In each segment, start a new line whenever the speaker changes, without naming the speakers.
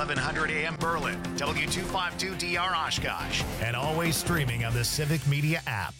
1100 AM Berlin, W252DR Oshkosh, and always streaming on the Civic Media app.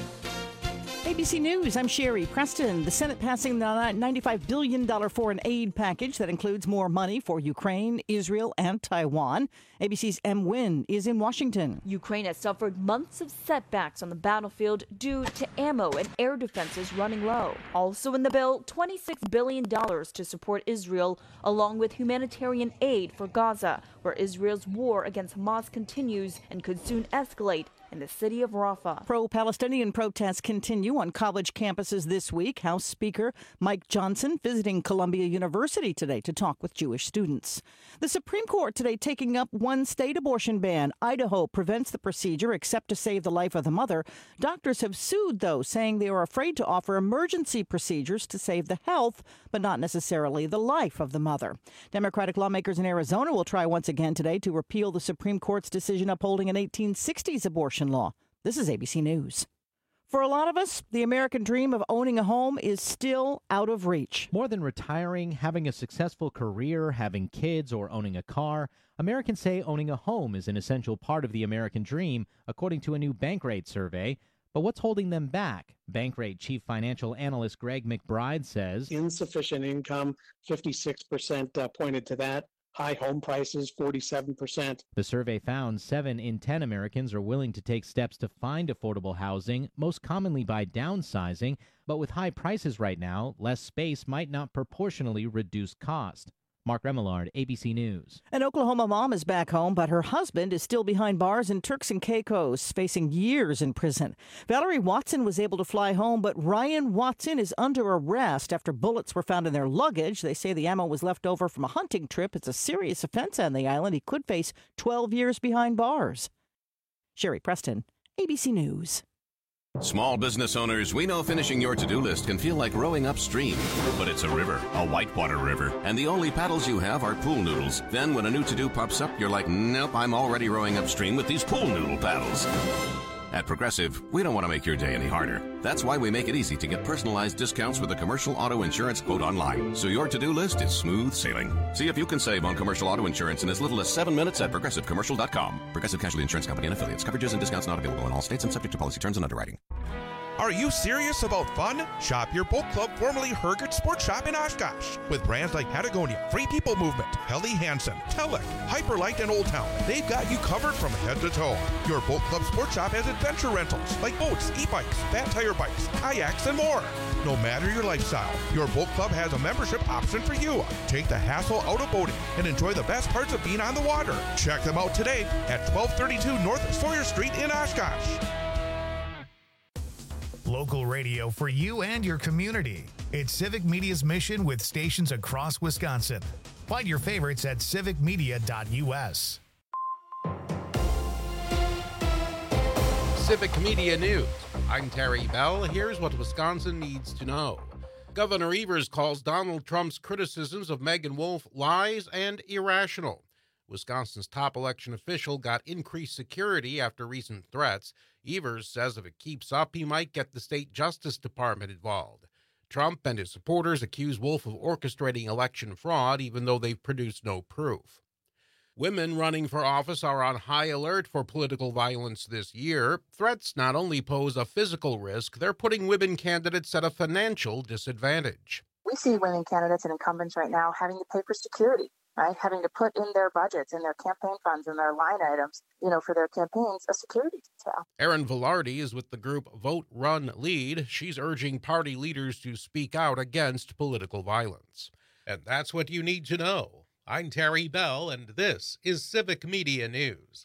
ABC News, I'm Sherry Preston. The Senate passing the $95 billion foreign aid package that includes more money for Ukraine, Israel, and Taiwan. ABC's M. Wynn is in Washington.
Ukraine has suffered months of setbacks on the battlefield due to ammo and air defenses running low. Also in the bill, $26 billion to support Israel, along with humanitarian aid for Gaza, where Israel's war against Hamas continues and could soon escalate in the city of Rafah.
Pro-Palestinian protests continue on college campuses this week. House Speaker Mike Johnson visiting Columbia University today to talk with Jewish students. The Supreme Court today taking up one state abortion ban. Idaho prevents the procedure except to save the life of the mother. Doctors have sued, though, saying they are afraid to offer emergency procedures to save the health, but not necessarily the life of the mother. Democratic lawmakers in Arizona will try once again today to repeal the Supreme Court's decision upholding an 1860s abortion law. This is ABC News. For a lot of us, the American dream of owning a home is still out of reach.
More than retiring, having a successful career, having kids, or owning a car, Americans say owning a home is an essential part of the American dream, according to a new Bankrate survey. But what's holding them back? Bankrate chief financial analyst Greg McBride says
insufficient income, 56% pointed to that. High home prices, 47%.
The survey found 7 in 10 Americans are willing to take steps to find affordable housing, most commonly by downsizing. But with high prices right now, less space might not proportionally reduce cost. Mark Remillard, ABC News.
An Oklahoma mom is back home, but her husband is still behind bars in Turks and Caicos, facing years in prison. Valerie Watson was able to fly home, but Ryan Watson is under arrest after bullets were found in their luggage. They say the ammo was left over from a hunting trip. It's a serious offense on the island. He could face 12 years behind bars. Sherry Preston, ABC News.
Small business owners, we know finishing your to-do list can feel like rowing upstream. But it's a river, a whitewater river, and the only paddles you have are pool noodles. Then when a new to-do pops up, you're like, nope, I'm already rowing upstream with these pool noodle paddles. At Progressive, we don't want to make your day any harder. That's why we make it easy to get personalized discounts with a commercial auto insurance quote online, so your to-do list is smooth sailing. See if you can save on commercial auto insurance in as little as 7 minutes at ProgressiveCommercial.com. Progressive Casualty Insurance Company and Affiliates. Coverages and discounts not available in all states and subject to policy terms and underwriting.
Are you serious about fun? Shop your boat club, formerly Hergert Sports Shop in Oshkosh. With brands like Patagonia, Free People Movement, Helly Hansen, Telek, Hyperlight, and Old Town, they've got you covered from head to toe. Your boat club sports shop has adventure rentals like boats, e-bikes, fat tire bikes, kayaks, and more. No matter your lifestyle, your boat club has a membership option for you. Take the hassle out of boating and enjoy the best parts of being on the water. Check them out today at 1232 North Sawyer Street in Oshkosh.
Local radio for you and your community. It's Civic Media's mission with stations across Wisconsin. Find your favorites at civicmedia.us.
Civic Media News. I'm Terry Bell. Here's what Wisconsin needs to know. Governor Evers calls Donald Trump's criticisms of Megan Wolfe lies and irrational. Wisconsin's top election official got increased security after recent threats. Evers says if it keeps up, he might get the state Justice Department involved. Trump and his supporters accuse Wolfe of orchestrating election fraud, even though they've produced no proof. Women running for office are on high alert for political violence this year. Threats not only pose a physical risk, they're putting women candidates at a financial disadvantage.
We see women candidates and incumbents right now having to pay for security. Right, having to put in their budgets, in their campaign funds, and their line items, for their campaigns, a security detail.
Erin Velarde is with the group Vote, Run, Lead. She's urging party leaders to speak out against political violence. And that's what you need to know. I'm Terry Bell, and this is Civic Media News.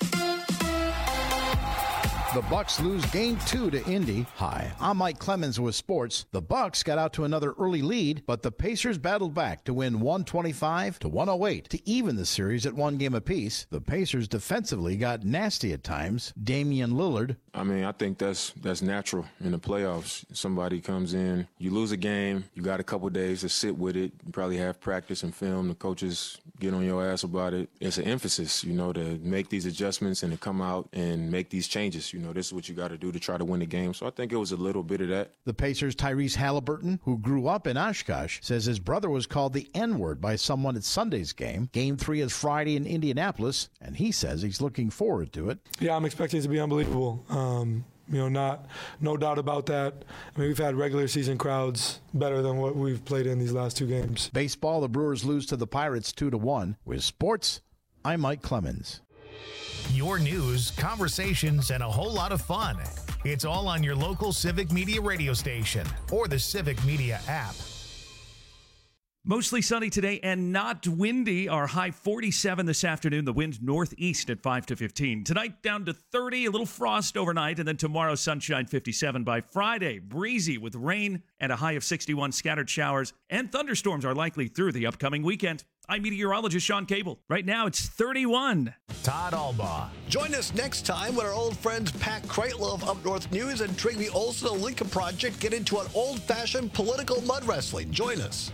The Bucks lose Game 2 to Indy. Hi, I'm Mike Clemens with sports. The Bucks got out to another early lead, but the Pacers battled back to win 125-108 to even the series at 1 game apiece. The Pacers defensively got nasty at times. Damian Lillard.
I think that's natural in the playoffs. Somebody comes in, you lose a game, you got a couple days to sit with it. You probably have practice and film. The coaches get on your ass about it. It's an emphasis, to make these adjustments and to come out and make these changes, this is what you got to do to try to win the game. So I think it was a little bit of that.
The Pacers' Tyrese Halliburton, who grew up in Oshkosh, says his brother was called the N-word by someone at Sunday's game. Game 3 is Friday in Indianapolis, and he says he's looking forward to it.
Yeah, I'm expecting it to be unbelievable. No doubt about that. I mean, we've had regular season crowds better than what we've played in these last 2 games.
Baseball, the Brewers lose to the Pirates 2-1. With sports, I'm Mike Clemens.
Your news, conversations, and a whole lot of fun. It's all on your local Civic Media radio station or the Civic Media app.
Mostly sunny today and not windy. Our high 47 this afternoon. The wind northeast at 5 to 15. Tonight down to 30, a little frost overnight, and then tomorrow sunshine 57 by Friday. Breezy with rain and a high of 61. Scattered showers and thunderstorms are likely through the upcoming weekend. I'm meteorologist Sean Cable. Right now it's 31.
Todd Albaugh.
Join us next time when our old friends Pat Kreitlow of Up North News and Trigby Olson of the Lincoln Project get into an old-fashioned political mud wrestling. Join us.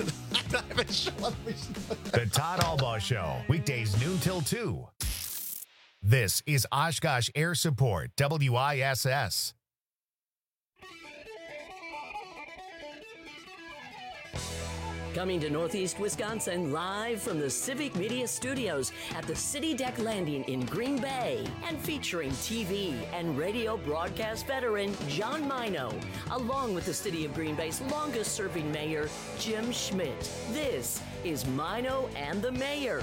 The Todd Albaugh Show, weekdays noon till 2. This is Oshkosh Air Support, WISS.
Coming to Northeast Wisconsin live from the Civic Media Studios at the City Deck Landing in Green Bay and featuring TV and radio broadcast veteran John Mino, along with the City of Green Bay's longest serving mayor, Jim Schmidt. This is Mino and the Mayor.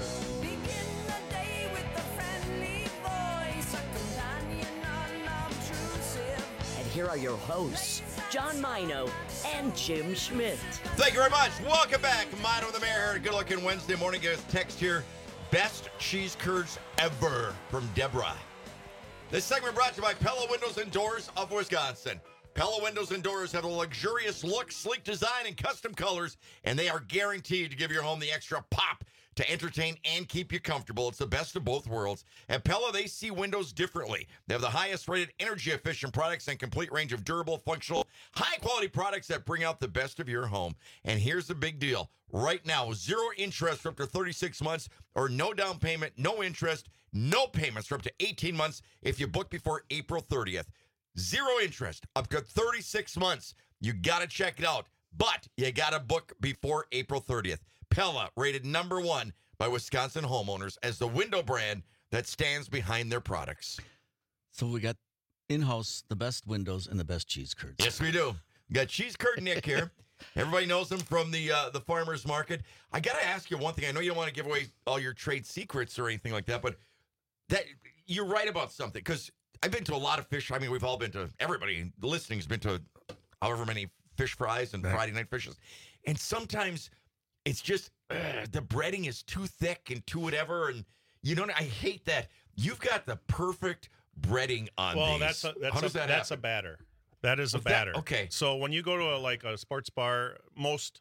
And here are your hosts, John Mino and Jim Schmidt.
Thank you very much. Welcome back. Mino the Mayor. Good looking Wednesday morning. Get a text here. Best cheese curds ever from Deborah. This segment brought to you by Pella Windows and Doors of Wisconsin. Pella Windows and Doors have a luxurious look, sleek design, and custom colors, and they are guaranteed to give your home the extra pop to entertain and keep you comfortable. It's the best of both worlds. At Pella, they see windows differently. They have the highest rated energy-efficient products and complete range of durable, functional, high-quality products that bring out the best of your home. And here's the big deal. Right now, 0 interest for up to 36 months or no down payment, no interest, no payments for up to 18 months if you book before April 30th. 0 interest, up to 36 months. You got to check it out, but you got to book before April 30th. Pella, rated #1 by Wisconsin homeowners as the window brand that stands behind their products.
So we got in-house the best windows and the best cheese curds.
Yes, we do. We got Cheese Curd Nick here. Everybody knows him from the farmer's market. I got to ask you one thing. I know you don't want to give away all your trade secrets or anything like that, but that you're right about something, because I've been to a lot of fish. I mean, we've all been to, everybody listening has been to however many fish fries and Friday night fishes. And sometimes it's just the breading is too thick and too whatever. And I hate that. You've got the perfect breading on these.
Well, that's a batter. That is a batter.
Okay.
So when you go to a sports bar, most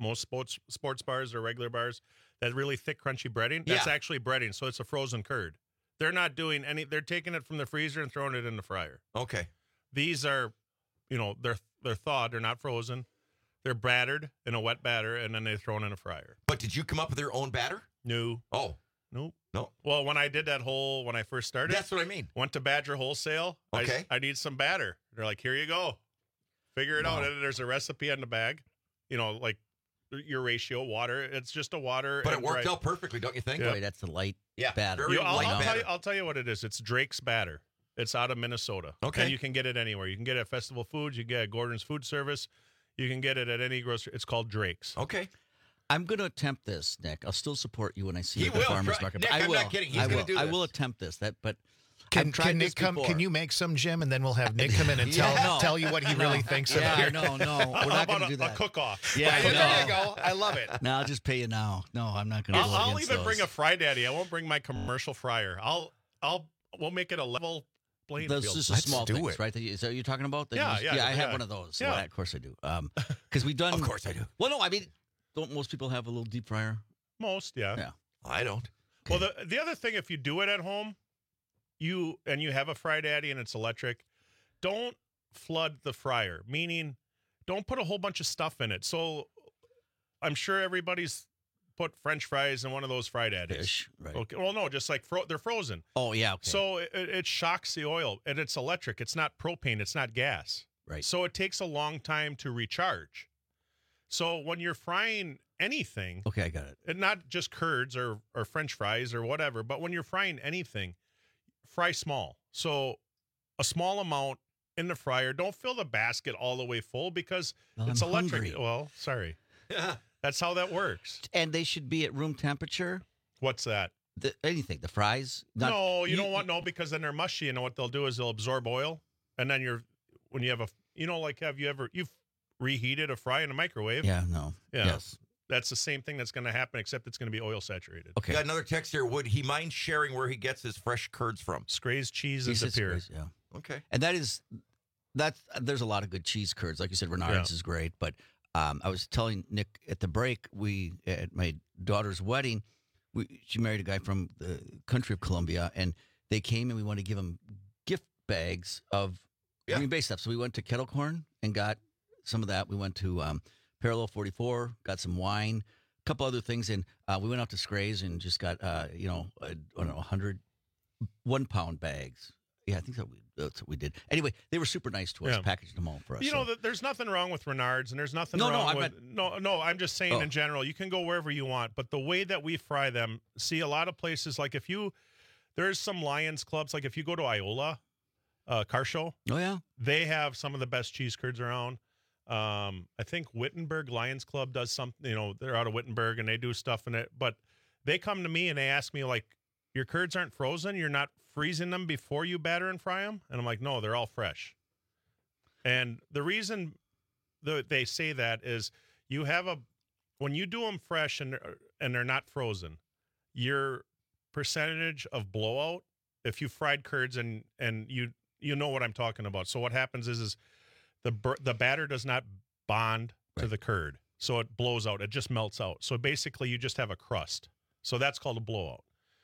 sports bars or regular bars, that really thick, crunchy breading, that's actually breading. So it's a frozen curd. They're not doing they're taking it from the freezer and throwing it in the fryer.
Okay.
These are, they're thawed. They're not frozen. They're battered in a wet batter, and then they're thrown in a fryer.
But did you come up with your own batter?
No.
Oh.
Nope.
No.
Well, when I did when I first started.
That's what I mean.
Went to Badger Wholesale.
Okay.
I need some batter. They're like, here you go. Figure it out. And there's a recipe on the bag. Like your ratio, water. It's just a water.
But it worked out perfectly, don't you think?
Yeah. Boy, that's the light batter.
I'll tell you what it is. It's Drake's batter. It's out of Minnesota.
Okay.
And you can get it anywhere. You can get it at Festival Foods. You can get it at Gordon's Food Service. You can get it at any grocery. It's called Drake's.
Okay.
I'm going to attempt this, Nick. I'll still support you when I see you at the farmer's market.
Nick, I'm not kidding. He's going to do this.
I will attempt this.
Can Nick come? Can you make some, Jim, and then we'll have Nick come in and tell you what he really thinks about it.
No, we're not going to do that.
A cook-off.
Yeah, there you go. I love it.
No, I'll just pay you now. No, I'm not going to.
I'll even bring a Fry Daddy. I won't bring my commercial fryer. We'll make it a level playing field.
Those are small things, right? So you're talking about?
Yeah.
I have one of those.
Yeah.
Well, of course I do. Because we've done.
Of course I do.
Well, no, I mean, don't most people have a little deep fryer?
Most, yeah.
Yeah.
I don't.
Well, the other thing, if you do it at home, you have a Fry Daddy and it's electric, don't flood the fryer. Meaning, don't put a whole bunch of stuff in it. So, I'm sure everybody's put French fries in one of those fried eddies.
Fish, right.
Okay. Well, no, just like they're frozen.
Oh, yeah. Okay.
So it shocks the oil, and it's electric. It's not propane. It's not gas.
Right.
So it takes a long time to recharge. So when you're frying anything,
okay, I got it.
And not just curds or French fries or whatever, but when you're frying anything, fry small. So a small amount in the fryer. Don't fill the basket all the way full because it's electric.
Hungry.
Well, sorry. That's how that works.
And they should be at room temperature.
What's that?
Anything. The fries?
No, you don't want because then they're mushy, and what they'll do is they'll absorb oil, and then when you have you've reheated a fry in a microwave?
Yeah, no.
Yeah.
Yes.
That's the same thing that's going to happen, except it's going to be oil saturated.
Okay. Got another text here. Would he mind sharing where he gets his fresh curds from?
Scray's Cheese is a pier.
Yeah.
Okay.
And there's a lot of good cheese curds. Like you said, Renard's is great. But I was telling Nick at the break, at my daughter's wedding, she married a guy from the country of Colombia, and they came and we wanted to give him gift bags of Green Bay stuff. So we went to Kettle Corn and got some of that. We went to Parallel 44, got some wine, a couple other things, and we went out to Scray's and just got 100 1-pound bags. Yeah, I think that's what we did. Anyway, they were super nice to us, packaged them all for us.
There's nothing wrong with Renard's, and there's nothing wrong with... No, I'm just saying in general, you can go wherever you want, but the way that we fry them, see, a lot of places, like there's some Lions clubs, like if you go to Iola Car Show.
Oh, yeah.
They have some of the best cheese curds around. I think Wittenberg Lions Club does something, they're out of Wittenberg, and they do stuff in it, but they come to me and they ask me, like, your curds aren't frozen? You're not freezing them before you batter and fry them? And I'm like, no, they're all fresh. And the reason they say that is when you do them fresh and they're not frozen, your percentage of blowout, if you fried curds and you know what I'm talking about. So what happens is the batter does not bond to the curd. So it blows out. It just melts out. So basically you just have a crust. So that's called a blowout.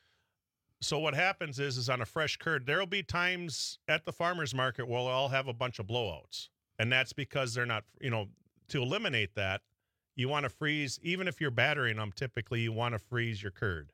So what happens is on a fresh curd, there'll be times at the farmer's market where I'll have a bunch of blowouts. And that's because they're not, to eliminate that, you want to freeze, even if you're battering them, typically you want to freeze your curd.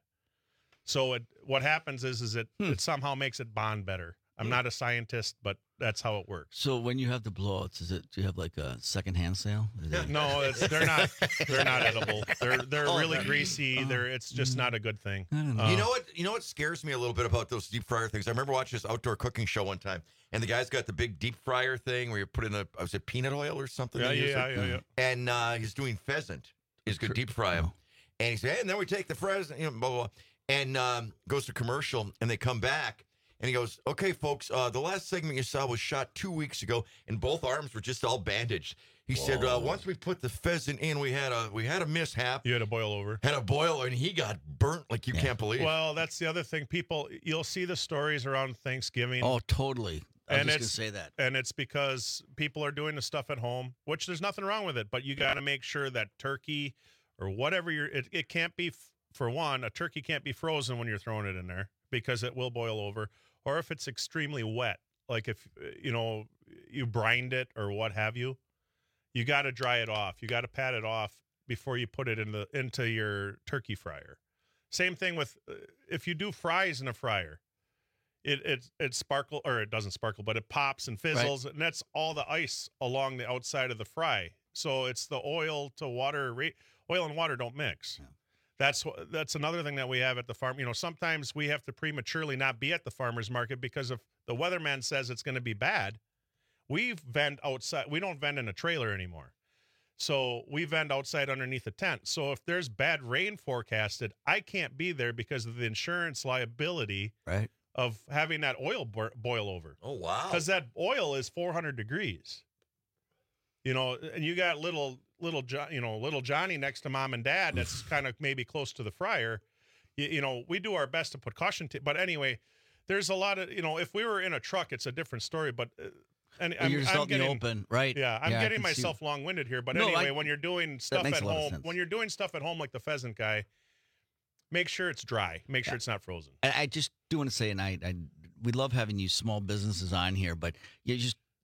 So what happens is it somehow makes it bond better. I'm not a scientist, but that's how it works.
So when you have the blowouts, do you have like a secondhand sale?
No, they're not edible. They're really greasy. It's just not a good thing.
I don't know.
You know what scares me a little bit about those deep fryer things? I remember watching this outdoor cooking show one time, and the guy's got the big deep fryer thing where you put in was it peanut oil or something?
Yeah.
And he's doing pheasant. He's going to deep fry him. And he said, and then we take the pheasant, blah, blah, blah. And goes to commercial, and they come back. And he goes, okay, folks, the last segment you saw was shot 2 weeks ago, and both arms were just all bandaged. He said, once we put the pheasant in, we had a mishap.
You had a boil over.
Had a boil, and he got burnt like you can't believe.
Well, that's the other thing. You'll see the stories around Thanksgiving.
Oh, totally. I was just going to say that.
And it's because people are doing the stuff at home, which there's nothing wrong with it, but you got to make sure that turkey or whatever it can't be, for one, a turkey can't be frozen when you're throwing it in there because it will boil over. Or if it's extremely wet, like if, you brined it or what have you, you got to dry it off. You got to pat it off before you put it into your turkey fryer. Same thing with if you do fries in a fryer, it sparkle, or it doesn't sparkle, but it pops and fizzles, and that's all the ice along the outside of the fry. So it's the oil to water. Oil and water don't mix. Yeah. That's another thing that we have at the farm. Sometimes we have to prematurely not be at the farmer's market because if the weatherman says it's going to be bad, we vend outside. We don't vend in a trailer anymore. So we vend outside underneath a tent. So if there's bad rain forecasted, I can't be there because of the insurance liability of having that oil boil over.
Oh, wow.
Because that oil is 400 degrees. And you got little Johnny next to mom and dad that's kind of maybe close to the fryer. We do our best to put caution tape. But anyway, there's a lot of, if we were in a truck, it's a different story. But
and you're just out in the open, right?
Yeah, I'm getting myself long-winded here. But anyway, when you're doing stuff at home, like the pheasant guy, make sure it's dry. Make sure it's not frozen.
I just do want to say, and we love having you small businesses on here, but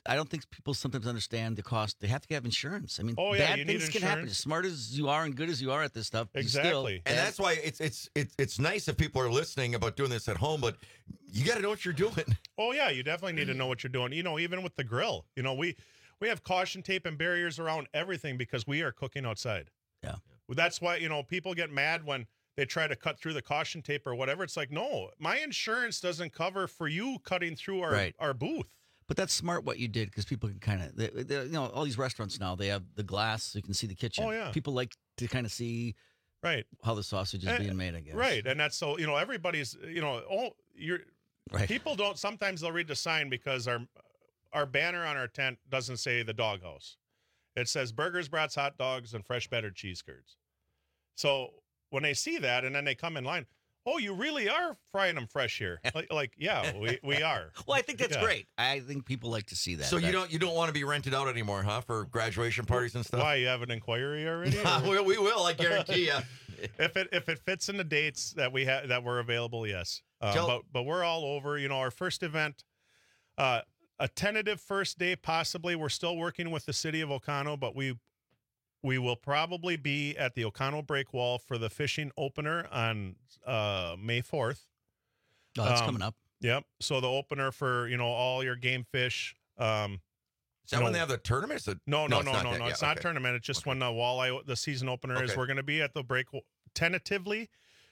I don't think people sometimes understand the cost. They have to have insurance. I mean,
bad
things can happen. As smart as you are and good as you are at this stuff,
exactly.
And that's why it's nice if people are listening about doing this at home, but you got to know what you're doing.
Oh yeah, you definitely need to know what you're doing. Even with the grill, we have caution tape and barriers around everything because we are cooking outside.
Yeah.
That's why, people get mad when they try to cut through the caution tape or whatever. It's like, no, my insurance doesn't cover for you cutting through our booth.
But that's smart what you did because people can kind of, all these restaurants now, they have the glass so you can see the kitchen.
Oh, yeah.
People like to kind of see how the sausage is being made, I guess.
Right. And that's so, everybody's, people don't, sometimes they'll read the sign because our banner on our tent doesn't say the doghouse. It says burgers, brats, hot dogs, and fresh battered cheese curds. So when they see that and then they come in line, oh, you really are frying them fresh here. Yeah, we are.
Well, I think that's great.
I think people like to see that.
So you don't want to be rented out anymore, huh, for graduation parties and stuff?
Why, you have an inquiry already?
We will, I guarantee you.
If it fits in the dates that we have that were available, yes. But we're all over. Our first event, a tentative first day possibly. We're still working with the city of Oconto, but we will probably be at the Oconto Break Wall for the fishing opener on May 4th.
Oh, that's coming up.
Yep. So the opener for, all your game fish.
Is that when they have the tournament?
No. It's not a tournament. It's just when the season opener is. We're going to be at the break tentatively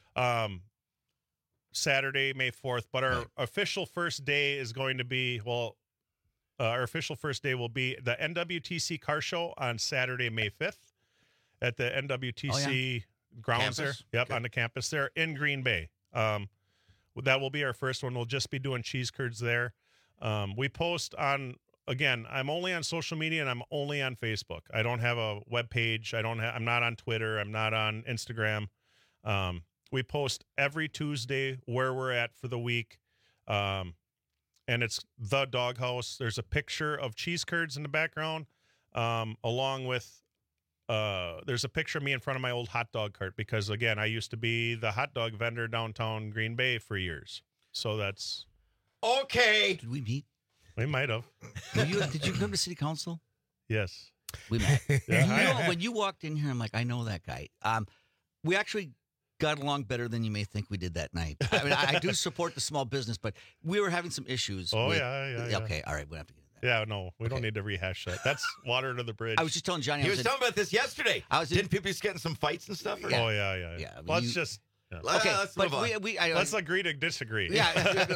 Saturday, May 4th. But our official first day is going to be, our official first day will be the NWTC Car Show on Saturday, May 5th at the NWTC grounds there. Yep, on the campus there in Green Bay. That will be our first one. We'll just be doing cheese curds there. We post on, again, I'm only on social media and I'm only on Facebook. I don't have a web page. I'm not on Twitter. I'm not on Instagram. We post every Tuesday where we're at for the week. And it's the Doghouse. There's a picture of cheese curds in the background, along with there's a picture of me in front of my old hot dog cart because, again, I used to be the hot dog vendor downtown Green Bay for years. So that's...
Okay.
Did we meet?
We might have.
Did you come to city council?
Yes.
We met. When you walked in here, I'm like, I know that guy. We actually got along better than you may think we did that night. I mean, I do support the small business, but we were having some issues.
Oh, yeah.
Okay, all right, we have to get into that.
Yeah, no, we don't need to rehash that. That's water to the bridge.
I was just telling Johnny.
He was talking about this yesterday. Didn't people just get in some fights and stuff? Or?
Oh, yeah. Let's just... Yeah.
Okay,
let's move on.
Let's agree to disagree.
Yeah.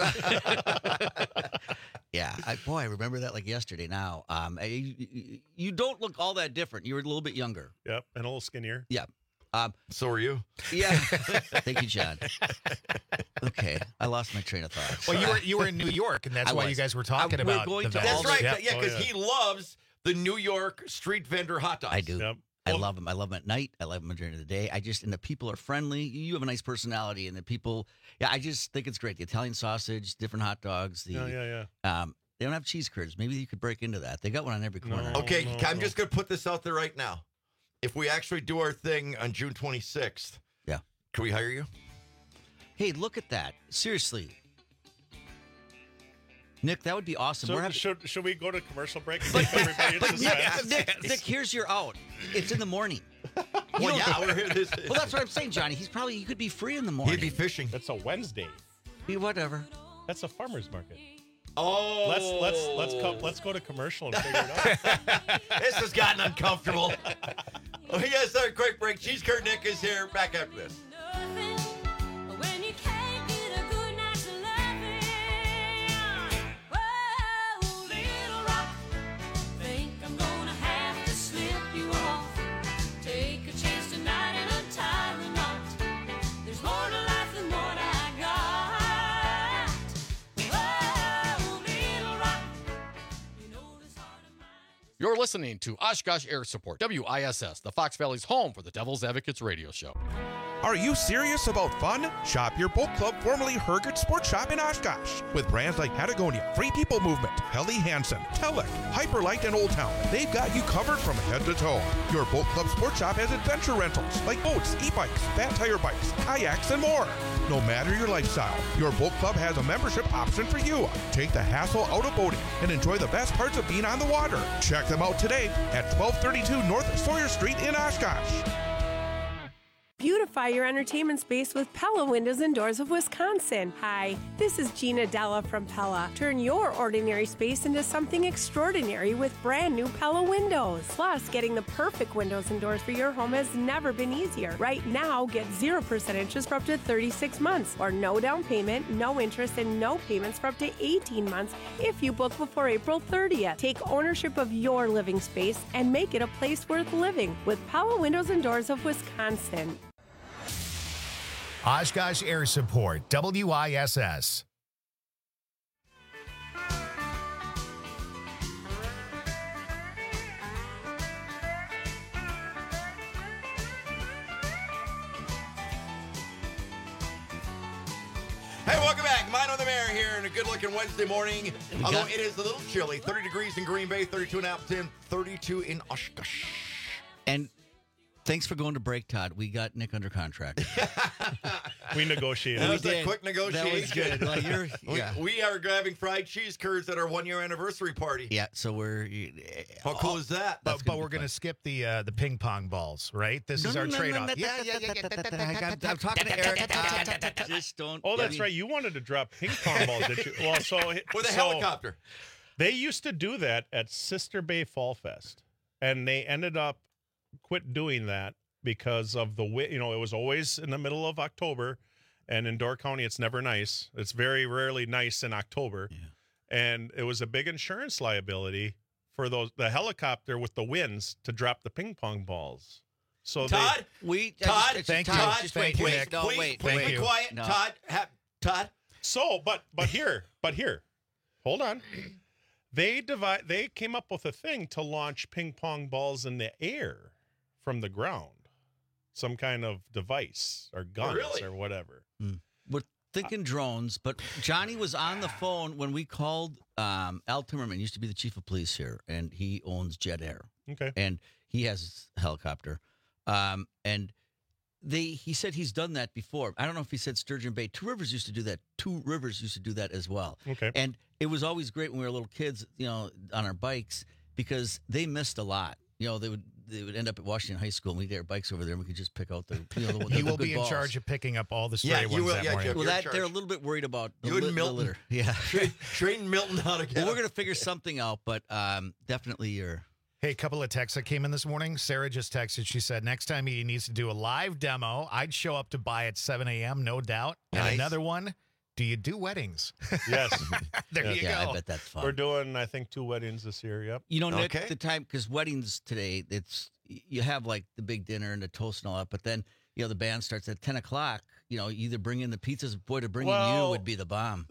Yeah. I remember that like yesterday now. You don't look all that different. You were a little bit younger.
Yep, and a little skinnier.
Yeah.
So are you.
Yeah. Thank you, John. Okay. I lost my train of thought.
Well, you were in New York, and that's why you guys were talking about
That's right. Yeah, because he loves the New York street vendor hot dogs.
I do. Yep. I love them. I love them at night. I love them during the day. And the people are friendly. You have a nice personality, and the people, I just think it's great. The Italian sausage, different hot dogs.
Yeah.
They don't have cheese curds. Maybe you could break into that. They got one on every corner.
Okay, I'm just going to put this out there right now. If we actually do our thing on June 26th, can we hire you?
Hey, look at that. Seriously. Nick, that would be awesome.
So should we go to commercial break and keep everybody in suspense?
Nick, here's your out. It's in the morning.
We're here.
Well, that's what I'm saying, Johnny. He could be free in the morning.
He'd be fishing.
That's a Wednesday.
Whatever.
That's a farmer's market.
Oh,
let's go to commercial and figure it out.
This has gotten uncomfortable. We got to start a quick break. Cheese Curd Nick is here. Back after this.
You're listening to Oshkosh Air Support, WISS, the Fox Valley's home for the Devil's Advocates radio show.
Are you serious about fun? Shop your boat club, formerly Hergert Sports Shop in Oshkosh. With brands like Patagonia, Free People Movement, Helly Hansen, Telek, Hyperlight, and Old Town, they've got you covered from head to toe. Your boat club sports shop has adventure rentals like boats, e-bikes, fat tire bikes, kayaks, and more. No matter your lifestyle, your boat club has a membership option for you. Take the hassle out of boating and enjoy the best parts of being on the water. Check them out today at 1232 North Sawyer Street in Oshkosh.
Beautify your entertainment space with Pella Windows and Doors of Wisconsin. Hi, this is Gina Della from Pella. Turn your ordinary space into something extraordinary with brand new Pella windows. Plus, getting the perfect windows and doors for your home has never been easier. Right now, get 0% interest for up to 36 months, or no down payment, no interest, and no payments for up to 18 months if you book before April 30th. Take ownership of your living space and make it a place worth living with Pella Windows and Doors of Wisconsin.
Oshkosh Air Support, WISS.
Hey, welcome back. Mine on the Mayor here on a good-looking Wednesday morning. Although it is a little chilly. 30 degrees in Green Bay, 32 in Appleton, 32 in Oshkosh.
And thanks for going to break, Todd. We got Nick under contract.
We negotiated.
That was a quick negotiation.
That was good.
We are having fried cheese curds at our 1-year anniversary party.
Yeah, so we're...
How cool is that?
But we're going to skip the ping pong balls, right? This is our trade-off.
I'm talking to Eric. Just don't...
Oh, that's right. You wanted to drop ping pong balls, did you? Well,
with a helicopter.
They used to do that at Sister Bay Fall Fest, and they ended up quit doing that because of the it was always in the middle of October, and in Door County it's never nice. It's very rarely nice in October. And it was a big insurance liability for the helicopter with the winds to drop the ping pong balls. So
Todd,
thank you.
Thank you, Nick. Please be quiet.
No.
Todd.
So, but here, hold on. They came up with a thing to launch ping pong balls in the air from the ground, some kind of device or guns or whatever.
We're thinking drones, but Johnny was on the phone when we called Al Timmerman, used to be the chief of police here, and he owns Jet Air.
Okay.
And he has a helicopter. And he said he's done that before. I don't know if he said Sturgeon Bay. Two Rivers used to do that. Two Rivers used to do that as well.
Okay.
And it was always great when we were little kids, on our bikes, because they missed a lot. They would end up at Washington High School, and we'd get our bikes over there, and we could just pick out the
You will be in charge of picking up all the stray ones that morning.
Well, they're a little bit worried about
you and Milton.
litter. Yeah.
Train Milton how to get
Well, we're going to figure something out, but definitely you're...
Hey, a couple of texts that came in this morning. Sarah just texted. She said, next time he needs to do a live demo, I'd show up to buy at 7 a.m., no doubt. And another one, do you do weddings?
Yes.
There you go.
I bet that's fun.
We're doing, I think, 2 weddings this year. Yep.
Nick, the time, because weddings today, you have like the big dinner and the toast and all that, but then, the band starts at 10 o'clock. You either bring in the pizzas, boy, to bring in you would be the bomb.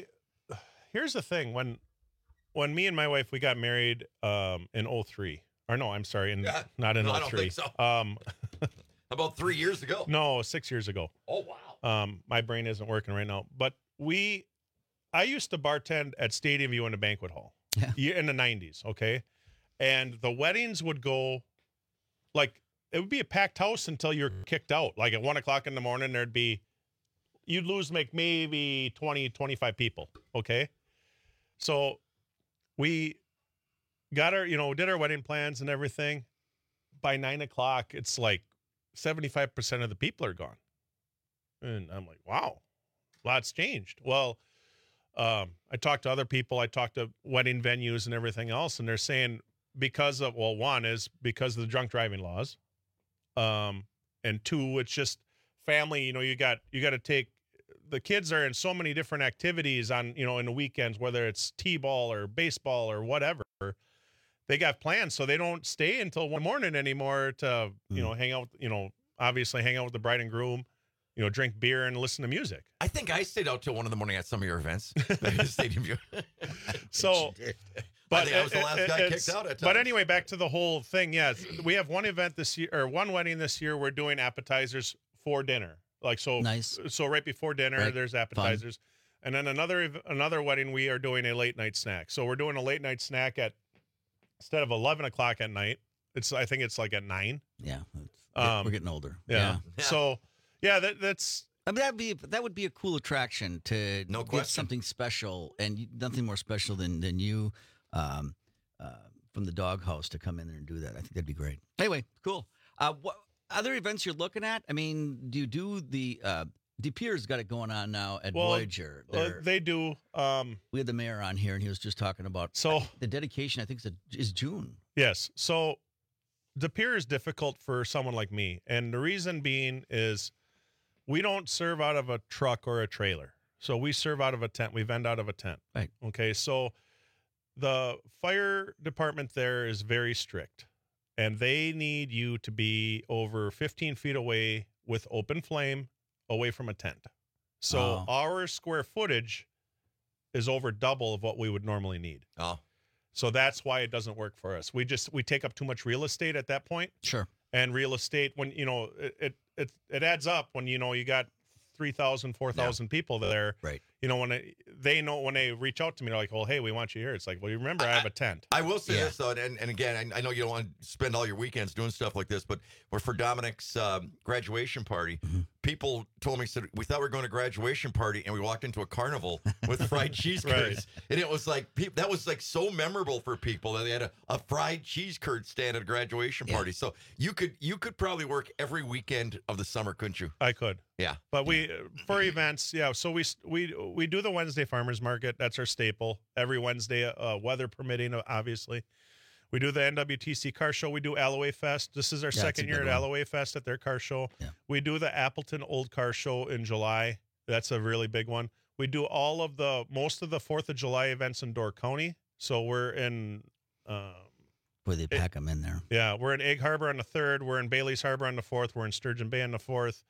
Here's the thing. When me and my wife, we got married in 03. Or no, I'm sorry, not in 03.
I don't think so. About 3 years ago.
No, 6 years ago.
Oh, wow.
My brain isn't working right now. But I used to bartend at Stadium View in a banquet hall in the 90s, okay? And the weddings would go, it would be a packed house until you're kicked out. Like at 1 o'clock in the morning, you'd lose maybe 20, 25 people, okay? So we got did our wedding plans and everything. By 9 o'clock, it's like 75% of the people are gone. And I'm like, wow, lots changed. Well, I talked to other people. I talked to wedding venues and everything else. And they're saying one is because of the drunk driving laws. And two, it's just family, you got to take, the kids are in so many different activities on, in the weekends, whether it's t-ball or baseball or whatever. They got plans, so they don't stay until 1 morning anymore to, hang out, obviously hang out with the bride and groom, drink beer and listen to music.
I think I stayed out till 1 a.m. at some of your events. Stadium View.
So,
but I think I was the last guy kicked out at times.
But anyway, back to the whole thing. Yes, we have one event this year, or one wedding this year. We're doing appetizers for dinner. Like
Nice.
So right before dinner,
Right.
there's appetizers, and then another wedding we are doing a late night snack. So we're doing a late night snack at instead of 11 o'clock at night. I think it's like at 9.
Yeah, we're getting older.
Yeah. So yeah, that's.
I mean, that would be a cool attraction to
No
get
question.
something special, and nothing more special than you from the doghouse to come in there and do that. I think that'd be great. Anyway, cool. What other events you're looking at? I mean, do you do the DePere's got it going on now at Voyager?
They do.
We had the mayor on here, and he was just talking about the dedication. I think is June.
Yes. So DePere is difficult for someone like me, and the reason being is we don't serve out of a truck or a trailer. So we serve out of a tent. We vend out of a tent.
Right.
Okay. So the fire department there is very strict, and they need you to be over 15 feet away with open flame away from a tent. So our square footage is over double of what we would normally need.
Oh.
So that's why it doesn't work for us. We take up too much real estate at that point.
Sure.
And real estate, when it adds up when you got 3,000, 4,000 people there.
Right.
When they reach out to me, they're like, "Well, hey, we want you here." It's like, well, you remember I have a tent.
I will say this though, and again, I know you don't want to spend all your weekends doing stuff like this, but for Dominic's graduation party, people told me, said, we thought we were going to graduation party, and we walked into a carnival with fried cheese curds, and it was like that was like so memorable for people that they had a fried cheese curd stand at a graduation party. So you could probably work every weekend of the summer, couldn't you?
I could.
Yeah.
But for events, so we do the Wednesday farmers market. That's our staple every Wednesday, weather permitting, obviously. We do the NWTC car show. We do Alloway Fest. This is our second year at Alloway Fest at their car show.
Yeah.
We do the Appleton Old Car Show in July. That's a really big one. We do most of the 4th of July events in Door County. So we're in
where they pack them in there.
Yeah, we're in Egg Harbor on the 3rd. We're in Bailey's Harbor on the 4th. We're in Sturgeon Bay on the 4th.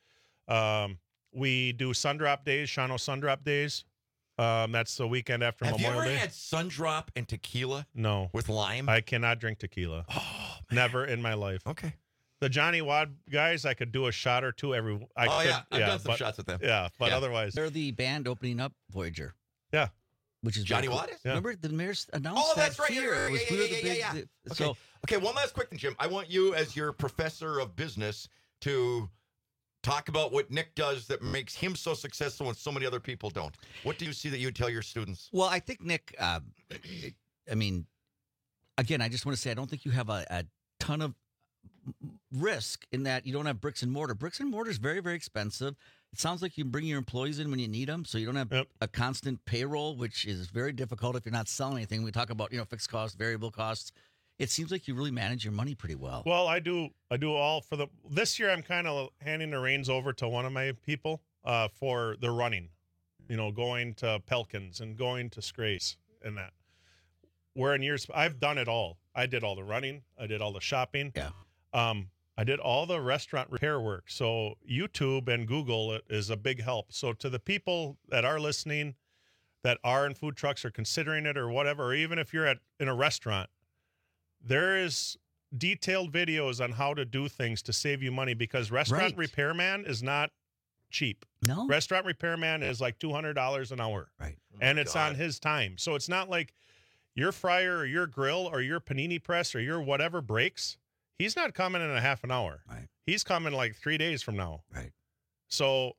We do Sundrop Days, Shawano Sundrop Days. That's the weekend after Memorial Day.
Have you ever had Sundrop and tequila?
No.
With lime?
I cannot drink tequila.
Oh,
never in my life.
Okay.
The Johnny Wad guys, I could do a shot or two every.
I've done some shots with them.
Yeah, but otherwise,
they're the band opening up Voyager.
Yeah,
which is
Johnny
cool.
Wad.
Yeah. Remember the mayor's announced?
Oh, that's right.
Here.
Yeah. Okay, one last quick thing, Jim. I want you, as your professor of business, to talk about what Nick does that makes him so successful and so many other people don't. What do you see that you would tell your students?
Well, I think, Nick, I mean, again, I just want to say I don't think you have a ton of risk in that you don't have bricks and mortar. Bricks and mortar is very, very expensive. It sounds like you can bring your employees in when you need them, so you don't have a constant payroll, which is very difficult if you're not selling anything. We talk about, fixed costs, variable costs. It seems like you really manage your money pretty well.
Well, I do all for this year. I'm kind of handing the reins over to one of my people for the running, going to Pelkins and going to Scrace and that. Where in years, I've done it all. I did all the running. I did all the shopping.
Yeah.
I did all the restaurant repair work. So YouTube and Google is a big help. So to the people that are listening, that are in food trucks or considering it or whatever, or even if you're in a restaurant, there is detailed videos on how to do things to save you money, because restaurant repairman is not cheap.
No.
Restaurant repairman is like $200 an hour.
Right.
And it's on his time. So it's not like your fryer or your grill or your panini press or your whatever breaks. He's not coming in a half an hour.
Right.
He's coming like 3 days from now.
Right.
So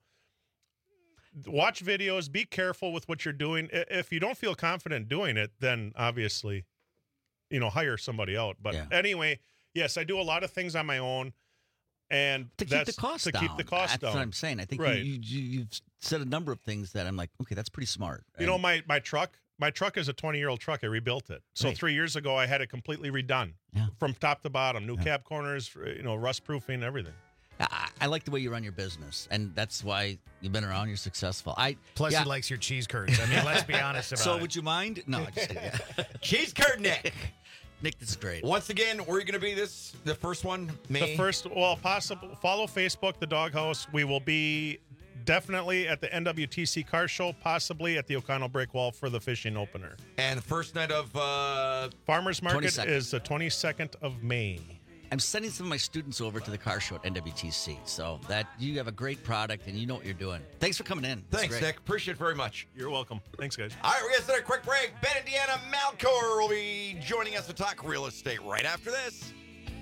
watch videos. Be careful with what you're doing. If you don't feel confident doing it, then obviously, hire somebody out. But anyway, yes, I do a lot of things on my own. And
to keep the cost down. That's what I'm saying. I think you've said a number of things that I'm like, okay, that's pretty smart.
My truck is a 20-year-old truck. I rebuilt it. So 3 years ago, I had it completely redone from top to bottom. New cab corners, rust proofing, everything.
I like the way you run your business, and that's why you've been around. You're successful.
Plus, he likes your cheese curds. I mean, let's be honest about it.
So, would you mind? No, just kidding.
Cheese curd, Nick.
Nick, this is great.
Once again, where are you going to be the first one? May?
The first, possible. Follow Facebook, The Doghouse. We will be definitely at the NWTC car show, possibly at the O'Connell Break Wall for the fishing opener.
And first night of
Farmers Market
22nd.
is the 22nd of May.
I'm sending some of my students over to the car show at NWTC. So that you have a great product and you know what you're doing. Thanks for coming in.
Thanks, Nick. Appreciate it very much.
You're welcome. Thanks, guys.
All right, we're going to take a quick break. Ben and Deanna Malcor will be joining us to talk real estate right after this.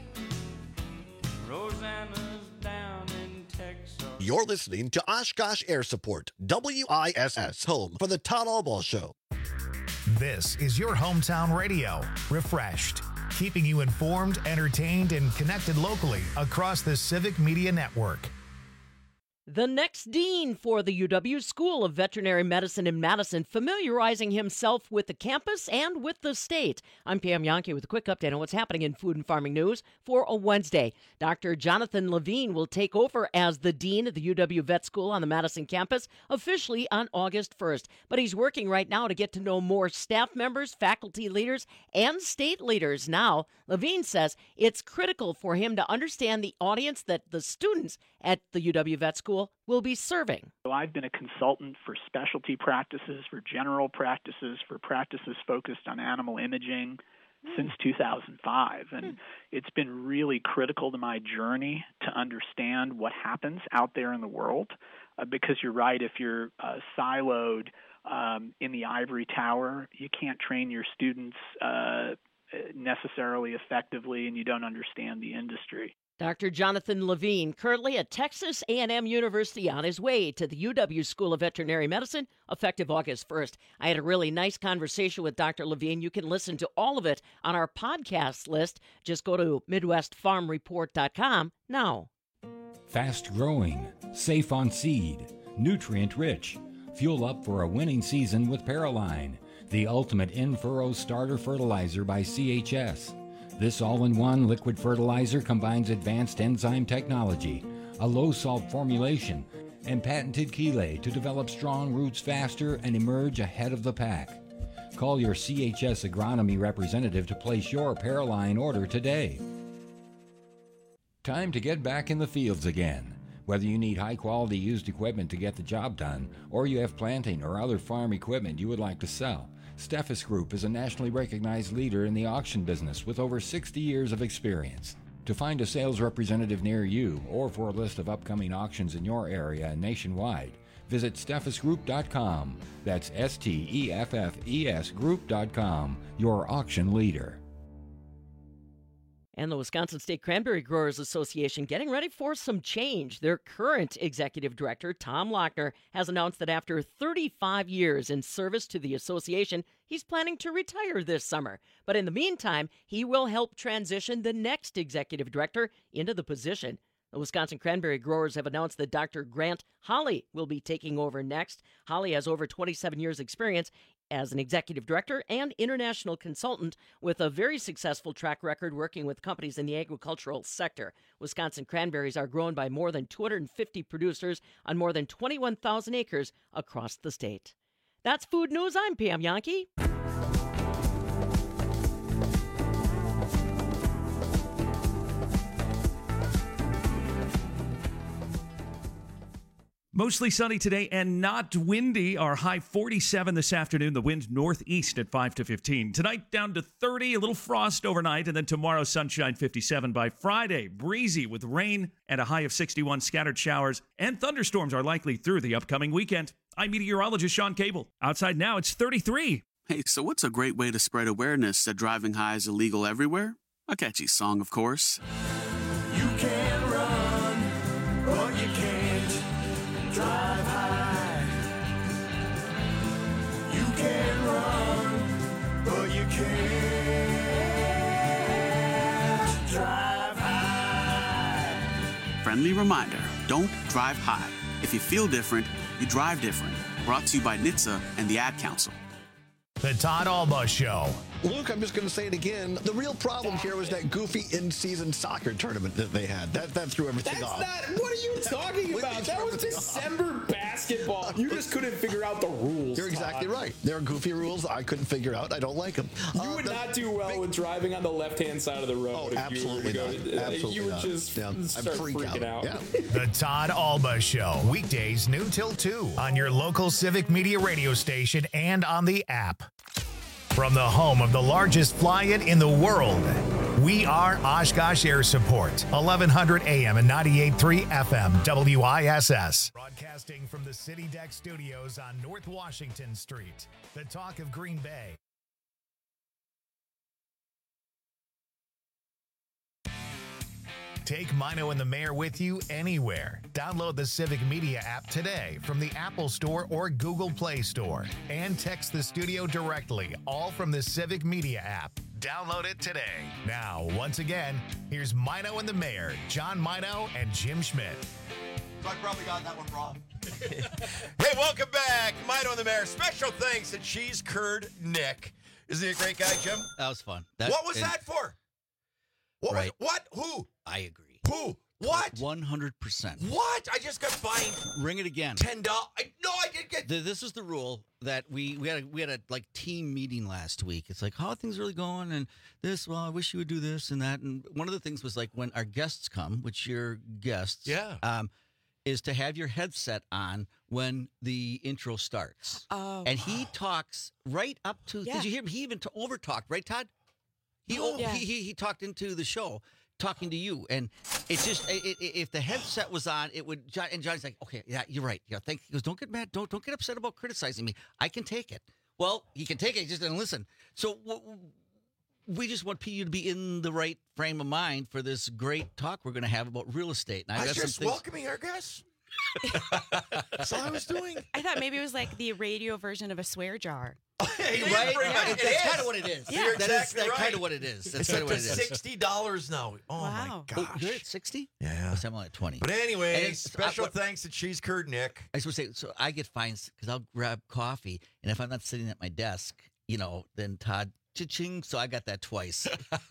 Rosanna's down in Texas.
You're listening to Oshkosh Air Support, WISS, home for the Todd Albaugh Show.
This is your hometown radio, refreshed, keeping you informed, entertained, and connected locally across the Civic Media Network.
The next dean for the UW School of Veterinary Medicine in Madison, familiarizing himself with the campus and with the state. I'm Pam Yonke with a quick update on what's happening in food and farming news for a Wednesday. Dr. Jonathan Levine will take over as the dean of the UW Vet School on the Madison campus officially on August 1st. But he's working right now to get to know more staff members, faculty leaders, and state leaders. Now, Levine says it's critical for him to understand the audience that the students at the UW Vet School will be serving.
So I've been a consultant for specialty practices, for general practices, for practices focused on animal imaging since 2005. And it's been really critical to my journey to understand what happens out there in the world. Because you're right, if you're siloed in the ivory tower, you can't train your students necessarily effectively, and you don't understand the industry.
Dr. Jonathan Levine, currently at Texas A&M University, on his way to the UW School of Veterinary Medicine, effective August 1st. I had a really nice conversation with Dr. Levine. You can listen to all of it on our podcast list. Just go to MidwestFarmReport.com now.
Fast growing, safe on seed, nutrient rich. Fuel up for a winning season with Paraline, the ultimate in-furrow starter fertilizer by CHS. This all-in-one liquid fertilizer combines advanced enzyme technology, a low-salt formulation, and patented chelate to develop strong roots faster and emerge ahead of the pack. Call your CHS agronomy representative to place your Paraline order today. Time to get back in the fields again. Whether you need high-quality used equipment to get the job done, or you have planting or other farm equipment you would like to sell, Steffes Group is a nationally recognized leader in the auction business with over 60 years of experience. To find a sales representative near you or for a list of upcoming auctions in your area and nationwide, visit steffesgroup.com. That's STEFFES group.com, your auction leader.
And the Wisconsin State Cranberry Growers Association getting ready for some change. Their current executive director, Tom Lochner, has announced that after 35 years in service to the association, he's planning to retire this summer. But in the meantime, he will help transition the next executive director into the position. The Wisconsin Cranberry Growers have announced that Dr. Grant Holly will be taking over next. Holly has over 27 years' experience as an executive director and international consultant with a very successful track record working with companies in the agricultural sector. Wisconsin cranberries are grown by more than 250 producers on more than 21,000 acres across the state. That's Food News. I'm Pam Yonke.
Mostly sunny today and not windy. Our high 47 this afternoon. The wind northeast at 5 to 15. Tonight down to 30, a little frost overnight, and then tomorrow sunshine 57 by Friday. Breezy with rain and a high of 61. Scattered showers and thunderstorms are likely through the upcoming weekend. I'm meteorologist Sean Cable. Outside now it's 33.
Hey, so what's a great way to spread awareness that driving high is illegal everywhere? A catchy song, of course.
You can run, but you can't drive high. You can run, but you can't drive high.
Friendly reminder, don't drive high. If you feel different, you drive different. Brought to you by NHTSA and the Ad Council.
The Todd Albaugh Show.
Luke, I'm just going to say it again. The real problem here was that goofy in-season soccer tournament that they had. That threw everything off.
What are you talking about? That was December basketball. You just couldn't figure out the rules.
You're exactly right. There are goofy rules I couldn't figure out. I don't like them.
You would not do well with driving on the left-hand side of the road.
Oh, absolutely not. Absolutely
you would
not.
just start freaking out.
Yeah.
The Todd Albaugh Show. Weekdays noon till 2 on your local Civic Media radio station and on the app. From the home of the largest fly-in the world, We are Oshkosh Air Support, 1100 AM and 98.3 FM, WISS. Broadcasting from the City Deck Studios on North Washington Street, the talk of Green Bay. Take Mino and the Mayor with you anywhere. Download the Civic Media app today from the Apple Store or Google Play Store. And text the studio directly, all from the Civic Media app. Download it today. Now, once again, here's Mino and the Mayor, John Mino and Jim Schmidt.
So I probably got that one wrong. Hey, welcome back. Mino and the Mayor. Special thanks to Cheese Curd Nick. Isn't he a great guy, Jim?
That was fun.
What was that for? What?
Right.
What? Who?
I agree.
Who? What?
100%.
What? I just got fined.
Ring it again.
$10. I did get.
This is the rule that we had a like team meeting last week. It's like, how are things really going? And this, well, I wish you would do this and that. And one of the things was like when our guests come, which your guests, is to have your headset on when the intro starts.
Oh.
And he talks right up to. Did you hear him? He even over talked, right, Todd? He talked into the show, talking to you, and it's just if the headset was on, it would. And Johnny's like, okay, yeah, you're right. Yeah, thank you. He goes, don't get mad, don't get upset about criticizing me. I can take it. Well, he can take it. He just didn't listen. So we just want you to be in the right frame of mind for this great talk we're going to have about real estate. And
I was just welcoming our guests. That's all I was doing.
I thought maybe it was like the radio version of a swear jar.
Hey,
right?
Yeah.
That's kind of what it is.
Yeah.
You're
That's
exactly right.
kind of what it is. That's
It's
kind
up
of what
to
it is.
$60 now. Oh
Wow.
my gosh!
You're at 60?
Yeah.
I'm only at 20.
But
And
anyway,
it's-
special thanks to Cheese Curd Nick.
I just want to say, so I get fines because I'll grab coffee, and if I'm not sitting at my desk, then Todd, cha-ching, so I got that twice.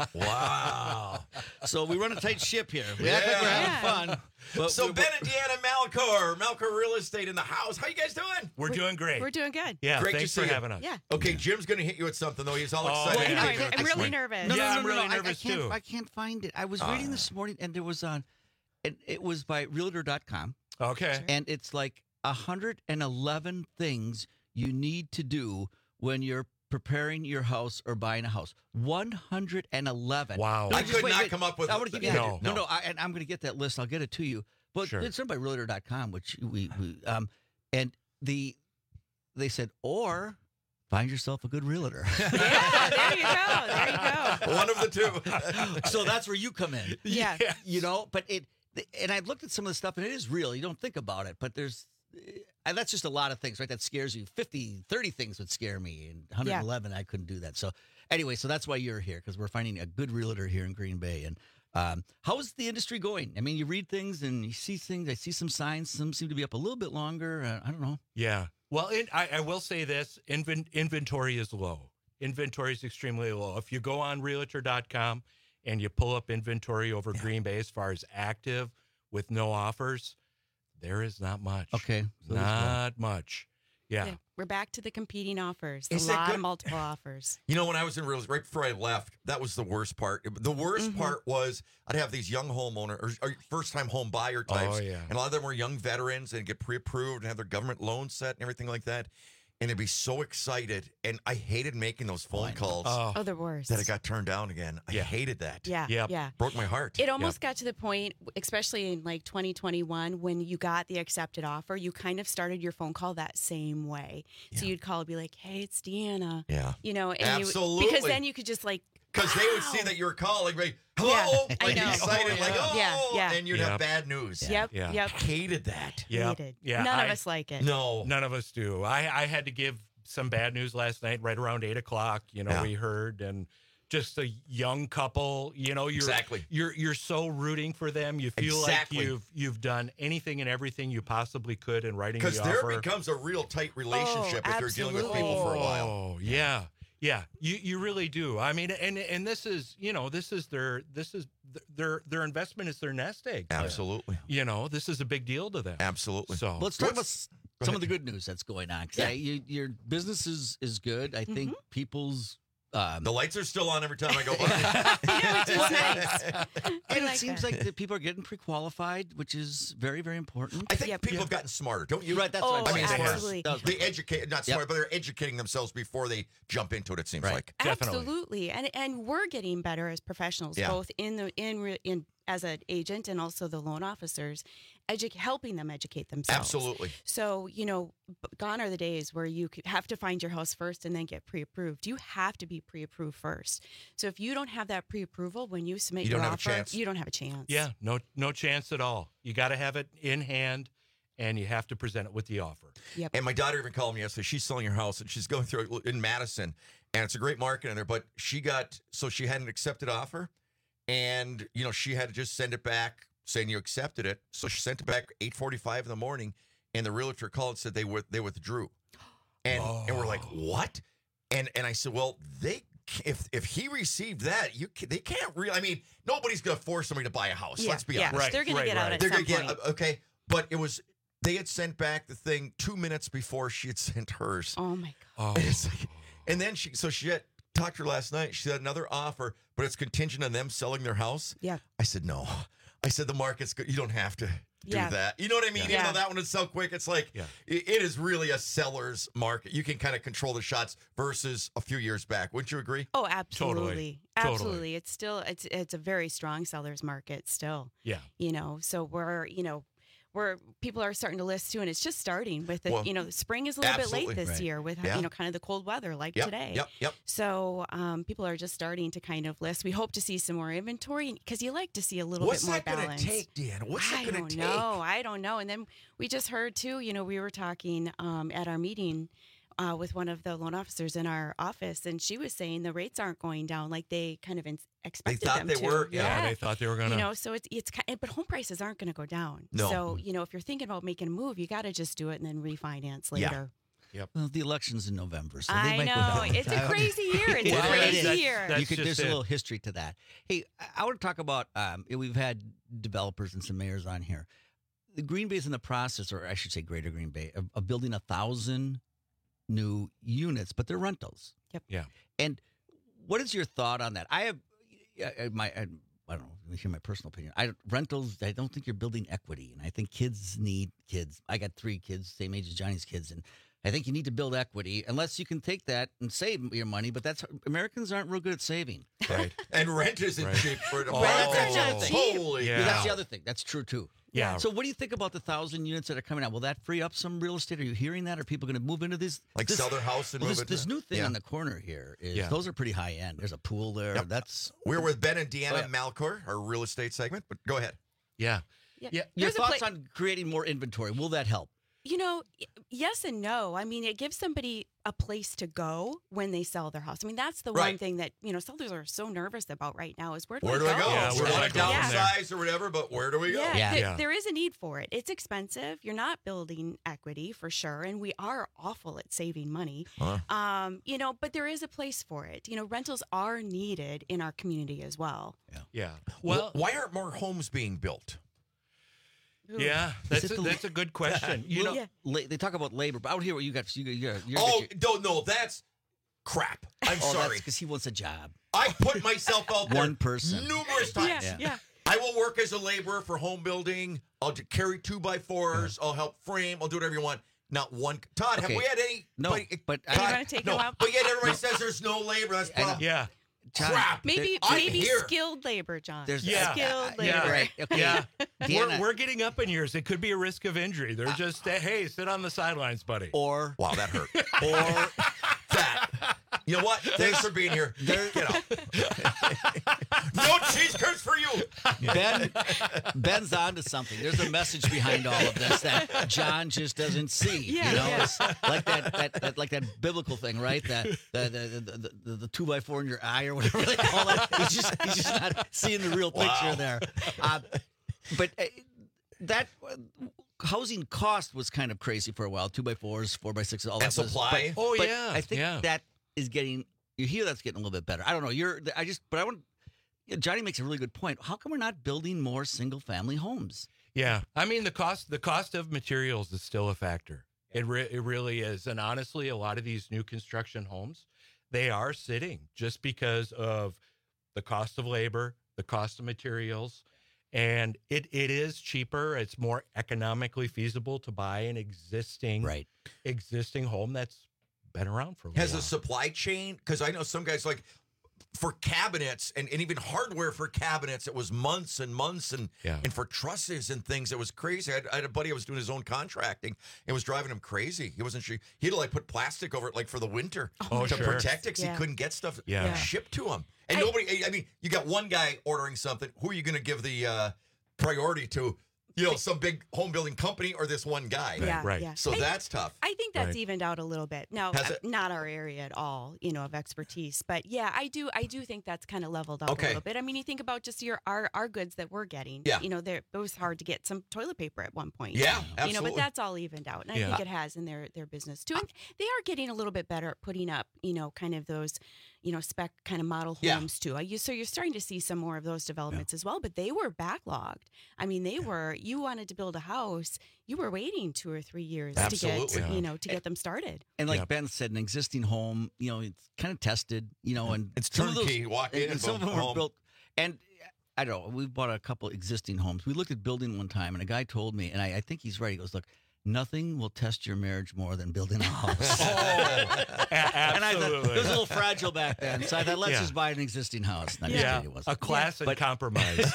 Wow.
So we run a tight ship here. We act like we're having fun. But
So Ben and Deanna Malcor Real Estate in the house. How you guys doing?
We're doing great.
We're doing good.
Yeah,
Great
thanks
to
for
see you.
having us.
Yeah.
Okay, Jim's going to hit you with something, though. He's all
Oh,
excited.
yeah.
I know, I'm really nervous.
No,
Yeah, I'm really
I
nervous,
can't,
too.
I can't find it. I was reading this morning, and there was and it was by Realtor.com.
Okay.
And it's like 111 things you need to do when you're preparing your house or buying a house. 111.
Wow.
I could not come up with
I want to give you
No.
no. And I'm going to get that list. I'll get it to you. But
Sure.
it's done by Realtor.com, which and they said, or find yourself a good realtor.
Yeah, there you go. There you go.
One of the two.
So that's where you come in.
Yeah.
But and I've looked at some of the stuff, and it is real. You don't think about it, but and that's just a lot of things, right? That scares you. 50, 30 things would scare me, and 111, I couldn't do that. So anyway, so that's why you're here, because we're finding a good realtor here in Green Bay. And how is the industry going? I mean, you read things and you see things. I see some signs. Some seem to be up a little bit longer. I don't know.
Yeah. Well, I will say this. Inventory is low. Inventory is extremely low. If you go on Realtor.com and you pull up inventory over Green Bay as far as active with no offers, there is not much.
Okay. So
not much. Yeah.
We're back to the competing offers.
Is
A
that
lot
good?
of multiple offers.
You know, when I was in real estate, right before I left, that was the worst part. The worst part was I'd have these young homeowner or first-time home buyer types.
Oh, yeah.
And a lot of them were young veterans and get pre-approved and have their government loan set and everything like that. And they'd be so excited. And I hated making those phone calls
Oh, the worst.
that I got turned down again. I hated that.
Yeah,
Yep.
yeah.
Broke my heart.
It almost got to the point, especially in like 2021, when you got the accepted offer, you kind of started your phone call that same way. So you'd call and be like, hey, it's Deanna.
Yeah.
You know, and
Absolutely.
because then you could just like,
Because they would see that you were calling, right? Hello,
Yeah, I
like
know.
excited, like
Yeah.
and you'd have bad news.
Yep,
Yeah.
yep.
Hated that.
Yeah.
Hated.
Yeah.
None of us like it.
No.
None of us do. I had to give some bad news last night, right around 8 o'clock. We heard, and just a young couple. You're so rooting for them. You feel like you've done anything and everything you possibly could in writing the offer.
Because there becomes a real tight relationship if they're dealing with people for a while.
Oh yeah. Yeah, you really do. I mean, and this is their investment is their nest egg.
Absolutely.
This is a big deal to them.
Absolutely.
So
let's talk about some of the good news that's going on. Your business is good. I think people's
The lights are still on every time I go by.
Which is nice.
And it seems like that people are getting pre-qualified, which is very, very important.
I think people have gotten smarter, don't you?
Right, that's what I'm saying.
Absolutely.
They educate, not smart, but they're educating themselves before they jump into it. It seems like
Absolutely, and we're getting better as professionals, both in as an agent and also the loan officers, helping them educate themselves.
Absolutely.
So gone are the days where you have to find your house first and then get pre-approved. You have to be pre-approved first. So if you don't have that pre-approval when you submit your offer, you don't have a chance.
Yeah, no chance at all. You got to have it in hand, and you have to present it with the offer.
Yep.
And my daughter even called me yesterday. She's selling her house, and she's going through it in Madison, and it's a great market in there. But she had an accepted offer, and she had to just send it back saying you accepted it. So she sent it back 8:45 in the morning, and the realtor called and said they withdrew. And we're like, what? And I said, well, if he received that, they can't really. I mean, nobody's going to force somebody to buy a house. Let's be honest.
Right, they're going to get out at some point.
Okay, but it was. They had sent back the thing 2 minutes before she had sent hers.
Oh my God!
And then she had talked to her last night. She had another offer, but it's contingent on them selling their house.
Yeah.
I said no. I said the market's good. You don't have to do that. You know what I mean?
Yeah.
Even though that one would sell quick, it's like it is really a seller's market. You can kind of control the shots versus a few years back. Wouldn't you agree?
Oh, absolutely.
Totally.
Absolutely. It's still it's a very strong seller's market still.
Yeah.
So where people are starting to list too, and it's just starting with the the spring is a little bit late this year with kind of the cold weather like today.
Yep.
So people are just starting to kind of list. We hope to see some more inventory because you like to see a little bit more balance.
What's that going to take, Dan? What's that going to take?
I don't know. And then we just heard too. We were talking at our meeting with one of the loan officers in our office, and she was saying the rates aren't going down like they kind of expected them to.
They thought they were.
Yeah, they thought they were going to.
So it's but home prices aren't going to go down.
No.
So if you're thinking about making a move, you got to just do it and then refinance later.
Yep.
Well, the election's in November, so they
I
might
know.
go down.
It's a crazy year. It's a crazy year.
There's a little history to that. Hey, I want to talk about, we've had developers and some mayors on here. The Green Bay's in the process, or I should say Greater Green Bay, of building 1,000 new units, but they're rentals.
Yep.
Yeah.
And what is your thought on that? I have I don't know. Let me hear my personal opinion. Rentals, I don't think you're building equity, and I think kids need kids. I got 3 kids, same age as Johnny's kids, and I think you need to build equity unless you can take that and save your money. But Americans aren't real good at saving.
Right. And rent isn't cheap for it.
Holy,
yeah.
That's the other thing. That's true too.
Yeah.
So what do you think about the 1,000 units that are coming out? Will that free up some real estate? Are you hearing that? Are people going to move into this?
Sell their house and move into
this new thing on the corner here is those are pretty high end. There's a pool there.
Yep. We're with Ben and Deanna Malcor, our real estate segment. But go ahead.
Yeah.
Your thoughts on creating more inventory? Will that help?
Yes and no. I mean, it gives somebody a place to go when they sell their house. I mean, that's the one thing that, sellers are so nervous about right now is where do I go?
Yeah,
we're going to downsize or whatever, but where do we go?
There is a need for it. It's expensive. You're not building equity for sure. And we are awful at saving money. But there is a place for it. Rentals are needed in our community as well.
Yeah.
Well, why aren't more homes being built?
Yeah, that's a good question.
They talk about labor, but I don't hear what you got.
No, that's crap. I'm sorry.
That's because he wants a job.
I put myself out there
one person
numerous times.
Yeah.
I will work as a laborer for home building. I'll carry 2x4s. I'll help frame. I'll do whatever you want. Not one. Todd, have we had any?
No, but
Todd, you want to take no.
But yet everybody says there's no labor. That's problem.
Yeah.
John,
crap.
Maybe skilled labor, John.
Skilled
labor.
Yeah, right. Okay.
Yeah. We're getting up in years. It could be a risk of injury. They're just, hey, sit on the sidelines, buddy.
Or
wow, that hurt. Or that. You know what? Thanks for being here. Get out. No cheese curds for you.
Ben's onto something. There's a message behind all of this that John just doesn't see. It's like that biblical thing, right? That the 2x4 in your eye or whatever they call it. He's just not seeing the real picture there. But that housing cost was kind of crazy for a while. 2x4s, 4x6s, all that.
And supply.
But I think that is getting. You hear that's getting a little bit better. I don't know. Johnny makes a really good point. How come we're not building more single-family homes?
Yeah, I mean the cost of materials is still a factor. It really is, and honestly, a lot of these new construction homes, they are sitting just because of the cost of labor, the cost of materials, and it is cheaper. It's more economically feasible to buy an existing home that's been around for a while.
Has the supply chain, because I know some guys like for cabinets and even hardware for cabinets, it was months and months, and for trusses and things, it was crazy. I had a buddy who was doing his own contracting. It was driving him crazy. He wasn't sure. He had to like put plastic over it like for the winter to protect it because he couldn't get stuff shipped to him. And nobody, I mean, you got one guy ordering something. Who are you going to give the priority to? You know, some big home building company or this one guy.
Yeah.
So that's tough.
I think that's evened out a little bit. Now, not our area at all, of expertise. But yeah, I do think that's kind of leveled out a little bit. I mean, you think about just our goods that we're getting. Yeah. It was hard to get some toilet paper at one point.
Yeah, absolutely.
But that's all evened out. And I think it has in their business too. And they are getting a little bit better at putting up, kind of those, spec kind of model homes too. So you're starting to see some more of those developments as well, but they were backlogged. I mean, you wanted to build a house, you were waiting 2 or 3 years to get them started.
And like Ben said, an existing home, it's kind of tested, and
it's turnkey. Walk in and
some of them were built. And I don't know, we bought a couple existing homes. We looked at building one time, and a guy told me, and I think he's right. He goes, "Look, nothing will test your marriage more than building a house."
Absolutely.
And I thought, it was a little fragile back then, so I thought, let's just buy an existing house. Not it wasn't.
A classic compromise.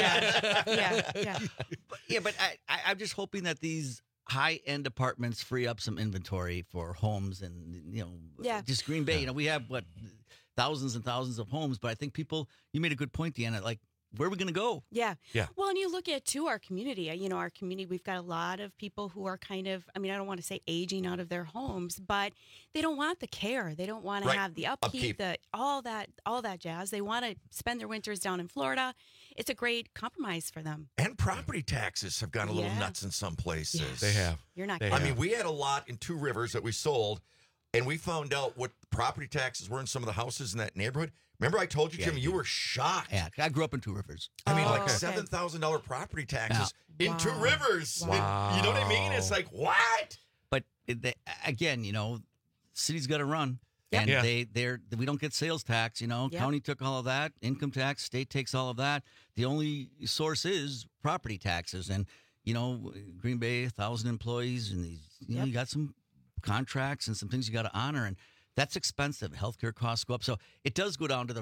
But I'm just hoping that these high-end apartments free up some inventory for homes and, just Green Bay. We have, thousands and thousands of homes, but I think you made a good point, Deanna, like, where are we going to go?
Yeah. Well, and you look at, too, our community. Our community, we've got a lot of people who are kind of, I don't want to say aging out of their homes, but they don't want the care. They don't want to have the upkeep. All that jazz. They want to spend their winters down in Florida. It's a great compromise for them.
And property taxes have gone a little nuts in some places.
Yes. They have.
You're not
kidding. I mean, we had a lot in Two Rivers that we sold, and we found out what property taxes were in some of the houses in that neighborhood. Remember I told you, Jim, you were shocked.
Yeah, I grew up in Two Rivers.
I mean, $7,000 property taxes in Two Rivers.
Wow.
You know what I mean? It's like, what?
But again, city's got to run. And we don't get sales tax, County took all of that, income tax, state takes all of that. The only source is property taxes. And, Green Bay, 1,000 employees, and these, you got some contracts and some things you got to honor. And that's expensive. Healthcare costs go up. So it does go down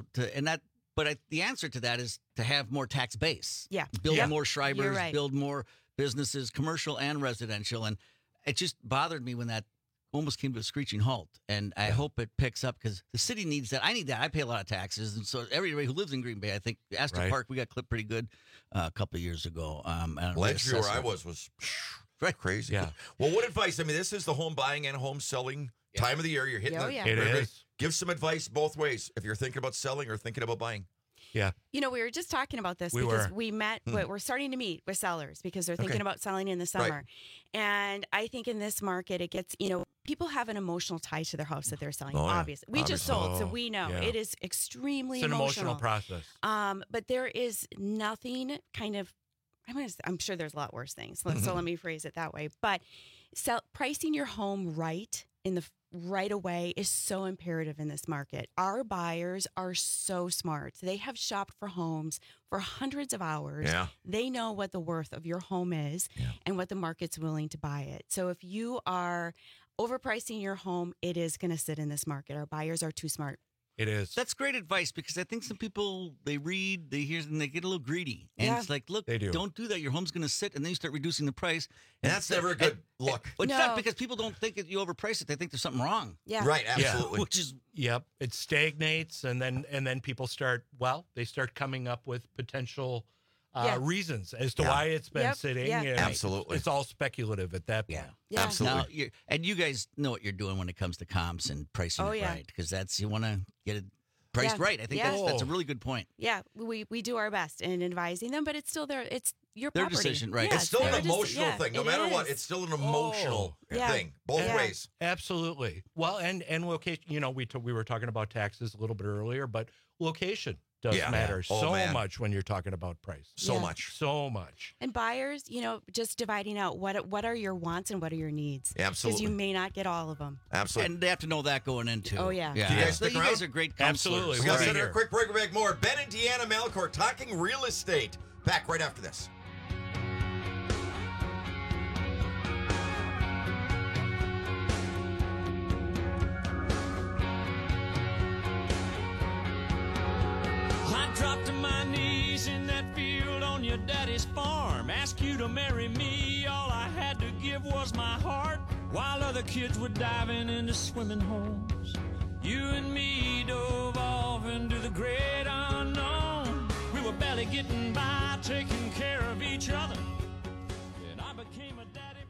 but the answer to that is to have more tax base.
Yeah.
Build more Schreibers, build more businesses, commercial and residential. And it just bothered me when that almost came to a screeching halt. And I hope it picks up because the city needs that. I need that. I pay a lot of taxes. And so everybody who lives in Green Bay, I think Astor Park, we got clipped pretty good a couple of years ago.
Last year where I was crazy.
Yeah.
Well, what advice? I mean, this is the home buying and home selling time of the year. You're hitting
It is.
Give some advice both ways if you're thinking about selling or thinking about buying.
Yeah.
We were just talking about this we met, we're starting to meet with sellers because they're thinking about selling in the summer.
Right.
And I think in this market, it gets, people have an emotional tie to their house that they're selling, obviously. We just sold, so we know it is extremely
emotional. It's an emotional process.
But there is nothing kind of, I'm sure there's a lot worse things. So let me phrase it that way. But pricing your home right away is so imperative in this market. Our buyers are so smart. They have shopped for homes for hundreds of hours.
Yeah.
They know what the worth of your home is and what the market's willing to buy it. So if you are overpricing your home, it is going to sit in this market. Our buyers are too smart.
It is.
That's great advice because I think some people, they read, they hear, and they get a little greedy. And it's like, look, don't do that. Your home's going to sit, and then you start reducing the price.
And that's never a good look.
It's not because people don't think that you overprice it. They think there's something wrong.
Yeah.
Right, absolutely.
Which is...
Yep. It stagnates, and then people start coming up with potential reasons as to why it's been sitting.
Yeah.
Absolutely.
It's all speculative at that point.
Yeah.
Absolutely.
Now, and you guys know what you're doing when it comes to comps and pricing it right, because you want to get it priced right. I think that's a really good point.
Yeah, we do our best in advising them, but it's still it's your property.
Their decision, right?
Yeah,
it's still an emotional thing. No matter what, it's still an emotional thing, both ways.
Absolutely. Well, and we were talking about taxes a little bit earlier, but location does matter so much when you're talking about price.
So much.
And buyers, just dividing out what are your wants and what are your needs.
Absolutely.
Because you may not get all of them.
Absolutely.
And they have to know that going into.
Oh, yeah.
Yeah.
You guys stick
You
around?
guys are great counselors.
Absolutely.
We got to send a quick break. We'll make more. Ben and Deanna Malcourt talking real estate. Back right after this.
I dropped to my knees in that field on your daddy's farm. Asked you to marry me. All I had to give was my heart. While other kids were diving into swimming holes, you and me dove off into the great unknown. We were barely getting by, taking care of each other. And I became a daddy.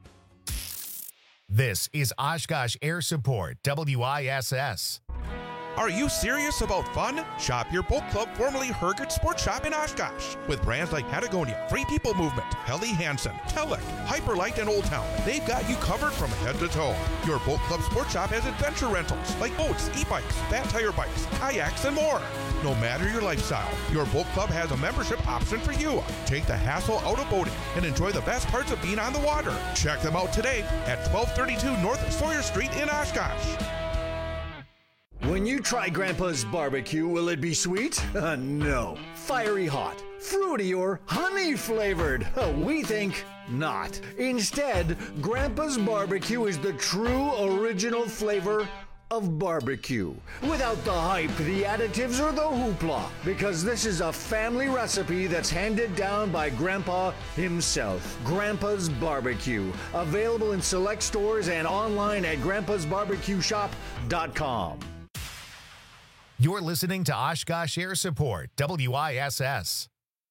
This is Oshkosh Air Support, WISS.
Are you serious about fun? Shop your boat club, formerly Hergert Sports Shop in Oshkosh. With brands like Patagonia, Free People Movement, Helly Hansen, Telek, Hyperlight, and Old Town, they've got you covered from head to toe. Your boat club sports shop has adventure rentals like boats, e-bikes, fat tire bikes, kayaks, and more. No matter your lifestyle, your boat club has a membership option for you. Take the hassle out of boating and enjoy the best parts of being on the water. Check them out today at 1232 North Sawyer Street in Oshkosh.
When you try Grandpa's barbecue, will it be sweet? No. Fiery hot, fruity, or honey flavored? We think not. Instead, Grandpa's barbecue is the true original flavor of barbecue. Without the hype, the additives, or the hoopla. Because this is a family recipe that's handed down by Grandpa himself. Grandpa's Barbecue. Available in select stores and online at grandpasbarbecueshop.com.
You're listening to Oshkosh Air Support, WISS.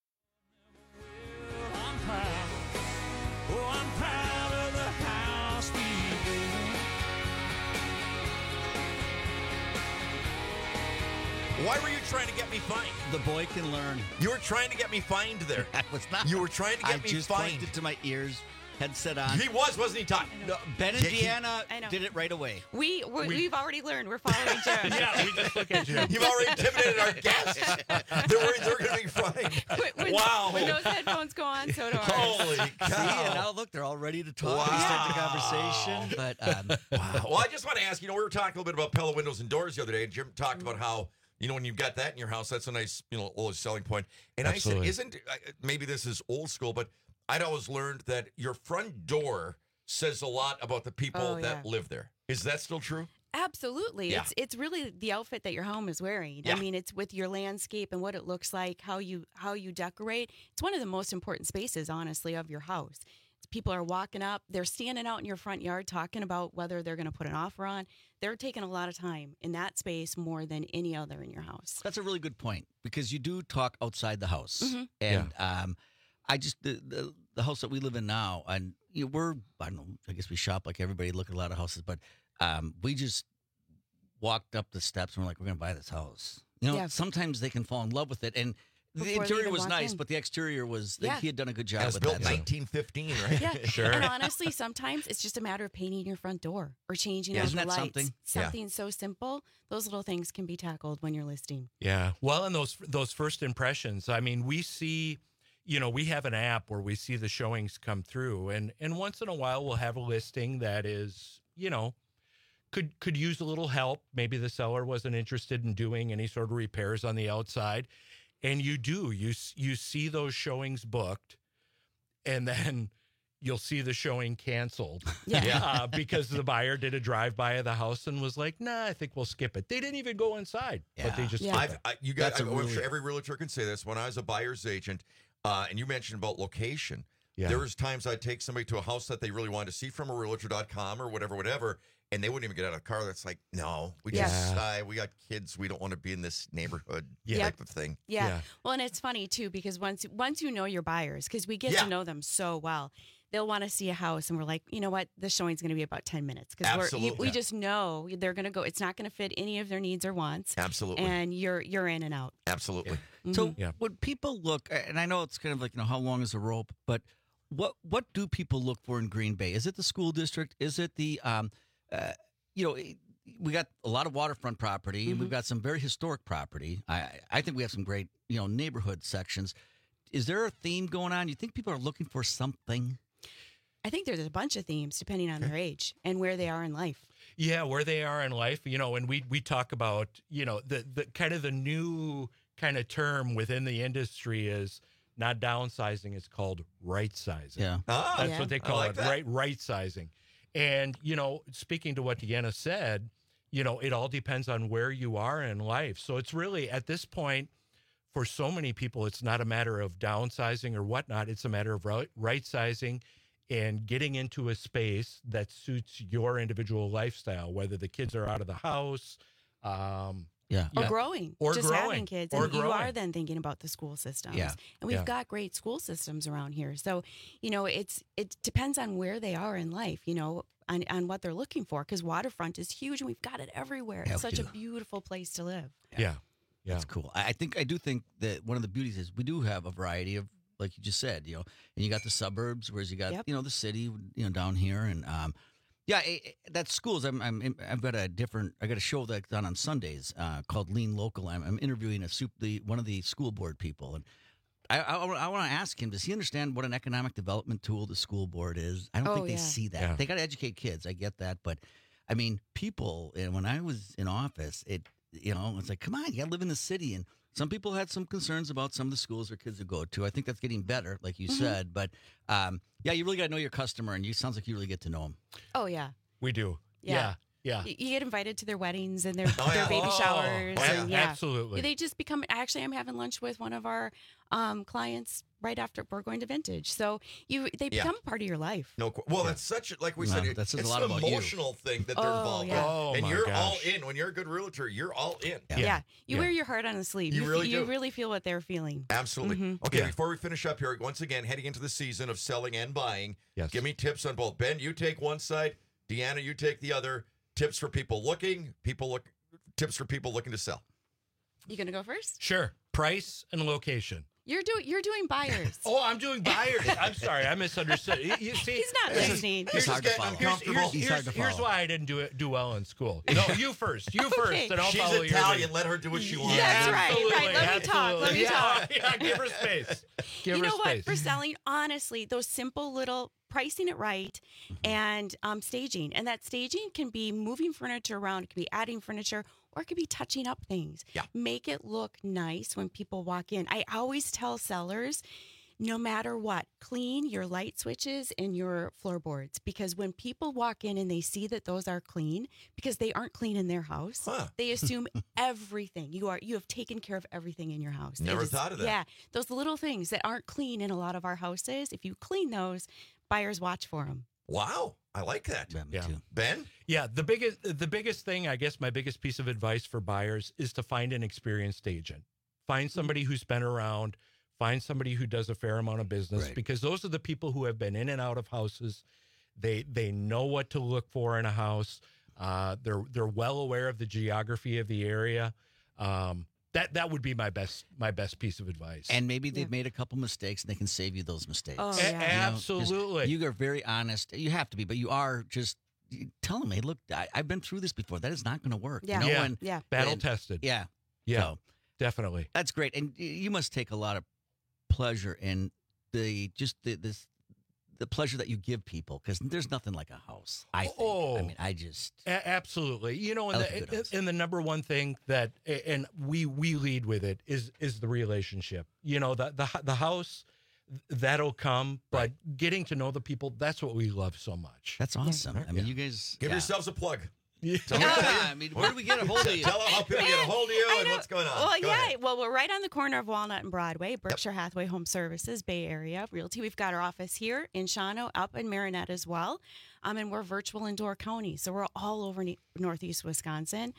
Why were you trying to get me fined?
The boy can learn.
You were trying to get me fined there.
I was not.
You were trying to get me
I just
fined.
pointed to my ears, headset on.
He wasn't he, Todd?
No, Ben and Deanna did it right away.
We've already learned. We're following Jim.
Yeah, we just look at Jim.
You've already intimidated our guests. They're worried they're going to be fined. Wow.
When those headphones go on, so do ours.
Holy cow.
See, and now look, they're all ready to talk.
Wow.
We start the conversation. But
wow. Well, I just want to ask, we were talking a little bit about Pella windows and doors the other day, and Jim talked about how, when you've got that in your house, that's a nice, always selling point. And
Absolutely.
I said, maybe this is old school, but I'd always learned that your front door says a lot about the people that live there. Is that still true?
Absolutely.
Yeah.
It's really the outfit that your home is wearing.
Yeah.
I mean, it's with your landscape and what it looks like, how you decorate. It's one of the most important spaces, honestly, of your house. People are walking up, they're standing out in your front yard talking about whether they're going to put an offer on. They're taking a lot of time in that space more than any other in your house.
that's a really good point because you do talk outside the house.
Mhm.
And I just, the house that we live in now, and we're, I don't know, I guess we shop like everybody, look at a lot of houses, but we just walked up the steps and we're like, we're going to buy this house. Sometimes they can fall in love with it. And the interior was nice, but the exterior was, he had done a good job with
built
that.
1915, right?
Yeah,
Sure.
And honestly, sometimes it's just a matter of painting your front door or changing out
Isn't
the
that
lights.
something?
So simple. Those little things can be tackled when you're listing.
Yeah. Well, and those first impressions, I mean, we see, we have an app where we see the showings come through, and once in a while we'll have a listing that is, could use a little help. Maybe the seller wasn't interested in doing any sort of repairs on the outside. And you see those showings booked, and then you'll see the showing canceled.
Yeah.
Because the buyer did a drive-by of the house and was like, nah, I think we'll skip it. They didn't even go inside, but they just skip it.
I'm sure every realtor can say this. When I was a buyer's agent, and you mentioned about location, there was times I'd take somebody to a house that they really wanted to see from a realtor.com or whatever, and they wouldn't even get out of the car. That's like, no, we got kids. We don't want to be in this neighborhood type of thing.
Yeah. Well, and it's funny too, because once you know your buyers, because we get to know them so well, they'll want to see a house, and we're like, you know what, the showing's going to be about 10 minutes because we just know they're going to go. It's not going to fit any of their needs or wants.
Absolutely.
And you're in and out.
Absolutely.
Yeah.
So when people look, and I know it's kind of like, how long is a rope, but what do people look for in Green Bay? Is it the school district? Is it the, we got a lot of waterfront property, and we've got some very historic property. I think we have some great, neighborhood sections. Is there a theme going on? You think people are looking for something?
I think there's a bunch of themes depending on their age and where they are in life.
Yeah, where they are in life, and we talk about, the kind of the new kind of term within the industry is not downsizing, it's called right sizing.
Yeah.
That's what they call
like
it,
that.
right sizing. And, speaking to what Deanna said, it all depends on where you are in life. So it's really, at this point, for so many people, it's not a matter of downsizing or whatnot. It's a matter of right sizing and getting into a space that suits your individual lifestyle, whether the kids are out of the house.
Or growing.
Or
just
growing.
having kids.
Or
And you
growing.
are then thinking about the school systems.
Yeah.
And we've got great school systems around here. So, it depends on where they are in life, on what they're looking for. Because waterfront is huge and we've got it everywhere.
Yeah,
It's
we
such
do.
a beautiful place to live.
Yeah.
That's cool. I do think that one of the beauties is we do have a variety of, like you just said, and you got the suburbs, whereas you got, the city, down here. And, that's schools. I've got I got a show that's on Sundays called Lean Local. I'm interviewing one of the school board people. And I want to ask him, does he understand what an economic development tool the school board is? I don't think they see that.
Yeah.
They got to educate kids. I get that. But, I mean, people, and when I was in office, it's like, come on, you got to live in the city. And some people had some concerns about some of the schools their kids would go to. I think that's getting better, like you said. But, you really got to know your customer, and sounds like you really get to know them.
Oh, yeah.
We do.
Yeah.
Yeah.
You get invited to their weddings and their baby showers. And
Absolutely.
They just become, actually, I'm having lunch with one of our clients right after we're going to Vintage. So they become part of your life.
Well, that's such, like we said,
that says
it's
a lot
an
about you.
emotional thing that they're involved in.
Oh,
And
my
you're
gosh.
all in. When you're a good realtor, you're all in.
Yeah. You wear your heart on a sleeve.
You really
You
do.
really feel what they're feeling.
Absolutely. Okay, before we finish up here, once again, heading into the season of selling and buying, give me tips on both. Ben, you take one side. Deanna, you take the other. Tips for people tips for people looking to sell.
You going to go first?
Sure. Price and location.
You're doing buyers.
Oh, I'm doing buyers. I'm sorry, I misunderstood. You see,
He's not listening.
He's hard to follow.
Here's why I didn't do well in school. No, you first. You first, and I'll
She's
follow
Italian.
your lead.
Let her do what she wants.
That's
Absolutely,
right. Let me talk. Let me talk.
Yeah, give her space. Give
You
her
know
space.
what? For selling, honestly, those simple little pricing it right and staging. And that staging can be moving furniture around, it can be adding furniture, or it could be touching up things.
Yeah.
Make it look nice when people walk in. I always tell sellers, no matter what, clean your light switches and your floorboards, because when people walk in and they see that those are clean, because they aren't clean in their house, they assume everything. You have taken care of everything in your house.
Never thought of that.
Yeah, those little things that aren't clean in a lot of our houses, if you clean those, buyers watch for them.
Wow, I like that.
Yeah, me too.
Ben?
Yeah, the biggest thing, I guess my biggest piece of advice for buyers is to find an experienced agent. Find somebody who's been around, find somebody who does a fair amount of business, because those are the people who have been in and out of houses. They know what to look for in a house. They're well aware of the geography of the area. That would be my best piece of advice.
And maybe they've made a couple mistakes and they can save you those mistakes.
Oh, yeah.
Absolutely.
You are very honest. You have to be, but you are just tell them, hey, look, I've been through this before. That is not going to work.
Yeah.
Battle tested.
Yeah.
Yeah.
So,
definitely.
that's great. And you must take a lot of pleasure in the pleasure that you give people, because there's nothing like a house. I think. I just
absolutely. And the number one thing that, and we lead with it, is the relationship. The house, that'll come, but getting to know the people, that's what we love so much.
That's awesome. I mean, you guys
Give yourselves a plug.
I mean, where do we get a hold of you?
Tell them how people get a hold of you and what's going on.
Well,
Go ahead.
Well, we're right on the corner of Walnut and Broadway, Berkshire Hathaway Home Services, Bay Area Realty. We've got our office here in Shawano, up in Marinette as well. And we're virtual in Door County. So we're all over Northeast Wisconsin.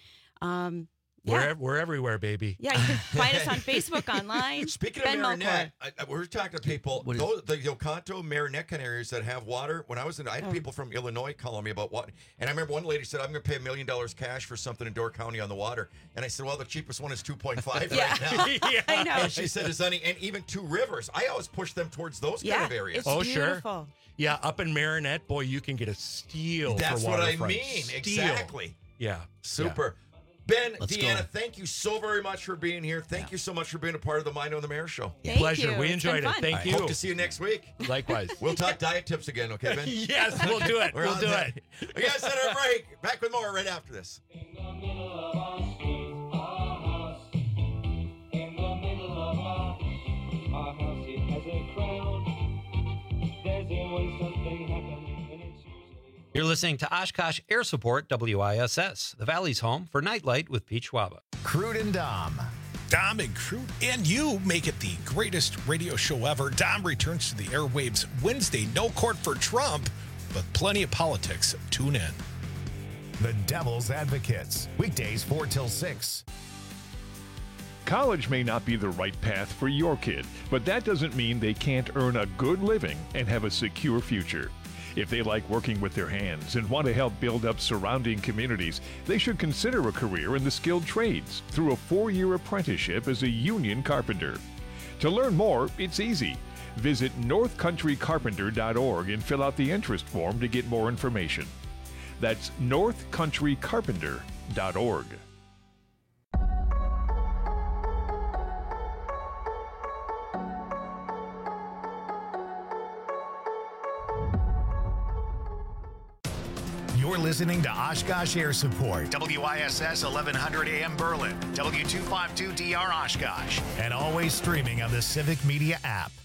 We're everywhere, baby.
Yeah, you can find us on Facebook, online.
Speaking of Marinette, we're talking to people, the Yoconto, Marinette kind of areas that have water. When I was I had people from Illinois calling me about water. And I remember one lady said, I'm going to pay $1 million cash for something in Door County on the water. And I said, well, the cheapest one is 2.5 right now.
Yeah, I know.
And she said, and even Two Rivers. I always push them towards those kind of areas.
It's beautiful.
Sure. Yeah, up in Marinette, boy, you can get a steal
That's
for
what I
waterfront.
mean.
Steal.
Exactly.
Yeah.
Super.
Yeah.
Ben, Deanna, thank you so very much for being here. Thank you so much for being a part of the Mind on the Mayor show.
Pleasure. We enjoyed it. Thank you.
Hope to see you next week.
Likewise.
We'll talk diet tips again, okay, Ben?
Yes, we'll do it. We'll do it.
We got to set our break. Back with more right after this.
You're listening to Oshkosh Air Support WISS, the Valley's home for Nightlight with Pete Schwaba.
Crude and Dom.
Dom and Crude and you make it the greatest radio show ever. Dom returns to the airwaves Wednesday. No court for Trump, but plenty of politics. Tune in.
The Devil's Advocates. Weekdays 4 till 6.
College may not be the right path for your kid, but that doesn't mean they can't earn a good living and have a secure future. If they like working with their hands and want to help build up surrounding communities, they should consider a career in the skilled trades through a 4-year apprenticeship as a union carpenter. To learn more, it's easy. Visit northcountrycarpenter.org and fill out the interest form to get more information. That's northcountrycarpenter.org.
You're listening to Oshkosh Air Support, WISS 1100 AM Berlin, W252DR Oshkosh, and always streaming on the Civic Media app.